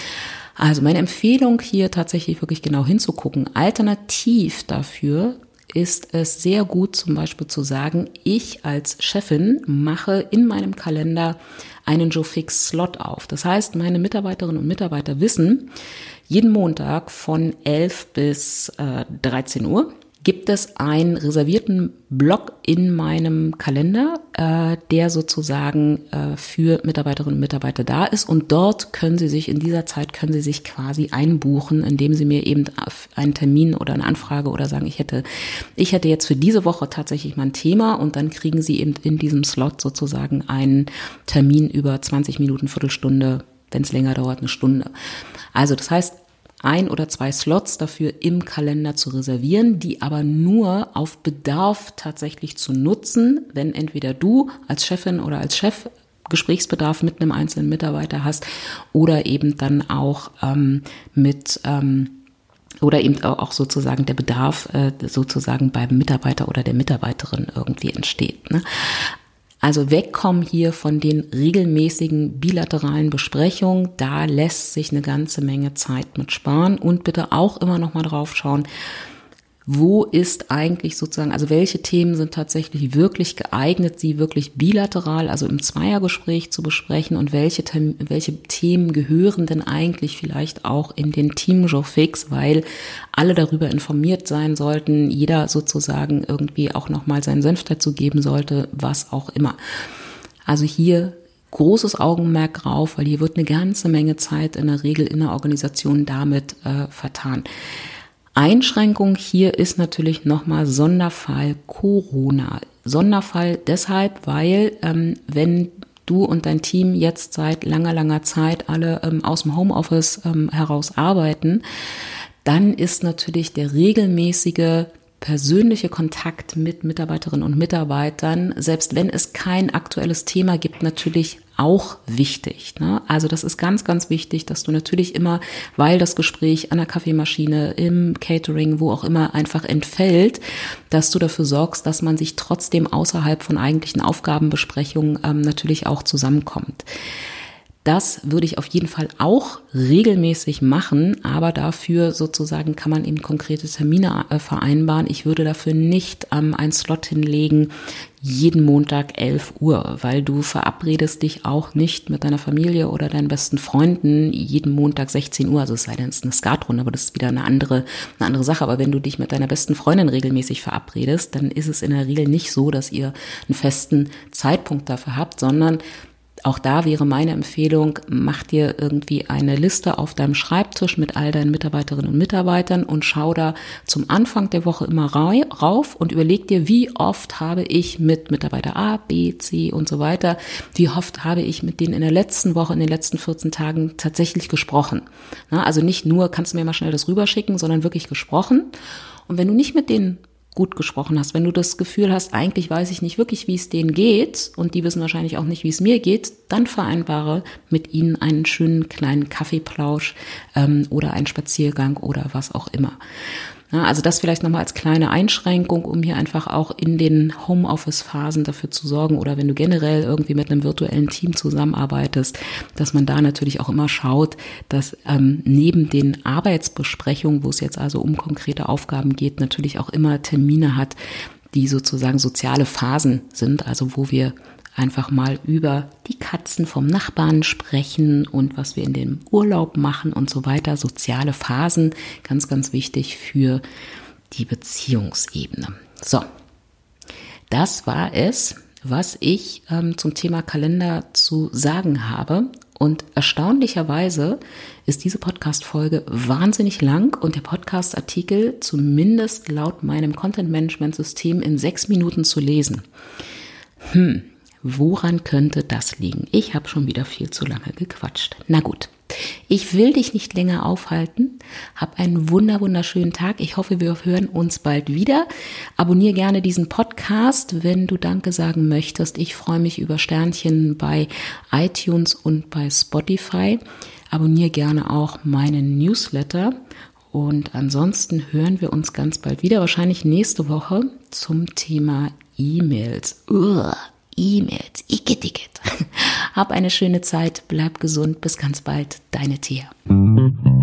Also meine Empfehlung hier tatsächlich wirklich genau hinzugucken. Alternativ dafür ist es sehr gut, zum Beispiel zu sagen, ich als Chefin mache in meinem Kalender einen Joe Fix Slot auf. Das heißt, meine Mitarbeiterinnen und Mitarbeiter wissen, jeden Montag von elf bis dreizehn Uhr gibt es einen reservierten Block in meinem Kalender, äh, der sozusagen äh, für Mitarbeiterinnen und Mitarbeiter da ist, und dort können sie sich, in dieser Zeit können sie sich quasi einbuchen, indem sie mir eben einen Termin oder eine Anfrage oder sagen, ich hätte, ich hätte jetzt für diese Woche tatsächlich mal ein Thema, und dann kriegen sie eben in diesem Slot sozusagen einen Termin über zwanzig Minuten, Viertelstunde, wenn es länger dauert, eine Stunde. Also das heißt, ein oder zwei Slots dafür im Kalender zu reservieren, die aber nur auf Bedarf tatsächlich zu nutzen, wenn entweder du als Chefin oder als Chef Gesprächsbedarf mit einem einzelnen Mitarbeiter hast oder eben dann auch ähm, mit ähm, oder eben auch sozusagen der Bedarf äh, sozusagen beim Mitarbeiter oder der Mitarbeiterin irgendwie entsteht, ne? Also wegkommen hier von den regelmäßigen bilateralen Besprechungen, da lässt sich eine ganze Menge Zeit mit sparen, und bitte auch immer noch mal drauf schauen, wo ist eigentlich sozusagen, also welche Themen sind tatsächlich wirklich geeignet, sie wirklich bilateral, also im Zweiergespräch zu besprechen, und welche, welche Themen gehören denn eigentlich vielleicht auch in den Team Joe Fix, weil alle darüber informiert sein sollten, jeder sozusagen irgendwie auch nochmal seinen Senf dazu geben sollte, was auch immer. Also hier großes Augenmerk drauf, weil hier wird eine ganze Menge Zeit in der Regel in der Organisation damit äh, vertan. Einschränkung hier ist natürlich nochmal Sonderfall Corona. Sonderfall deshalb, weil ähm, wenn du und dein Team jetzt seit langer, langer Zeit alle ähm, aus dem Homeoffice ähm, heraus arbeiten, dann ist natürlich der regelmäßige persönliche Kontakt mit Mitarbeiterinnen und Mitarbeitern, selbst wenn es kein aktuelles Thema gibt, natürlich auch wichtig, ne? Also das ist ganz, ganz wichtig, dass du natürlich immer, weil das Gespräch an der Kaffeemaschine, im Catering, wo auch immer einfach entfällt, dass du dafür sorgst, dass man sich trotzdem außerhalb von eigentlichen Aufgabenbesprechungen ähm, natürlich auch zusammenkommt. Das würde ich auf jeden Fall auch regelmäßig machen, aber dafür sozusagen kann man eben konkrete Termine äh, vereinbaren. Ich würde dafür nicht ähm, einen Slot hinlegen, jeden Montag elf Uhr, weil du verabredest dich auch nicht mit deiner Familie oder deinen besten Freunden jeden Montag sechzehn Uhr, also es sei denn, es ist eine Skatrunde, aber das ist wieder eine andere, eine andere Sache. Aber wenn du dich mit deiner besten Freundin regelmäßig verabredest, dann ist es in der Regel nicht so, dass ihr einen festen Zeitpunkt dafür habt, sondern auch da wäre meine Empfehlung, mach dir irgendwie eine Liste auf deinem Schreibtisch mit all deinen Mitarbeiterinnen und Mitarbeitern und schau da zum Anfang der Woche immer rauf und überleg dir, wie oft habe ich mit Mitarbeiter A, B, C und so weiter, wie oft habe ich mit denen in der letzten Woche, in den letzten vierzehn Tagen tatsächlich gesprochen. Also nicht nur, kannst du mir mal schnell das rüberschicken, sondern wirklich gesprochen. Und wenn du nicht mit denen gut gesprochen hast. Wenn du das Gefühl hast, eigentlich weiß ich nicht wirklich, wie es denen geht und die wissen wahrscheinlich auch nicht, wie es mir geht, dann vereinbare mit ihnen einen schönen kleinen Kaffeeplausch ähm, oder einen Spaziergang oder was auch immer. Ja, also das vielleicht nochmal als kleine Einschränkung, um hier einfach auch in den Homeoffice-Phasen dafür zu sorgen oder wenn du generell irgendwie mit einem virtuellen Team zusammenarbeitest, dass man da natürlich auch immer schaut, dass ähm, neben den Arbeitsbesprechungen, wo es jetzt also um konkrete Aufgaben geht, natürlich auch immer Termine hat, die sozusagen soziale Phasen sind, also wo wir einfach mal über die Katzen vom Nachbarn sprechen und was wir in dem Urlaub machen und so weiter. Soziale Phasen, ganz, ganz wichtig für die Beziehungsebene. So, das war es, was ich ähm, zum Thema Kalender zu sagen habe. Und erstaunlicherweise ist diese Podcast-Folge wahnsinnig lang und der Podcast-Artikel zumindest laut meinem Content-Management-System in sechs Minuten zu lesen. Hm. Woran könnte das liegen? Ich habe schon wieder viel zu lange gequatscht. Na gut, ich will dich nicht länger aufhalten. Hab einen wunder wunderschönen Tag. Ich hoffe, wir hören uns bald wieder. Abonniere gerne diesen Podcast, wenn du Danke sagen möchtest. Ich freue mich über Sternchen bei iTunes und bei Spotify. Abonniere gerne auch meinen Newsletter. Und ansonsten hören wir uns ganz bald wieder, wahrscheinlich nächste Woche zum Thema E-Mails. Uah. E-Mails, igitt, igitt. Hab eine schöne Zeit, bleib gesund, bis ganz bald, deine Thea.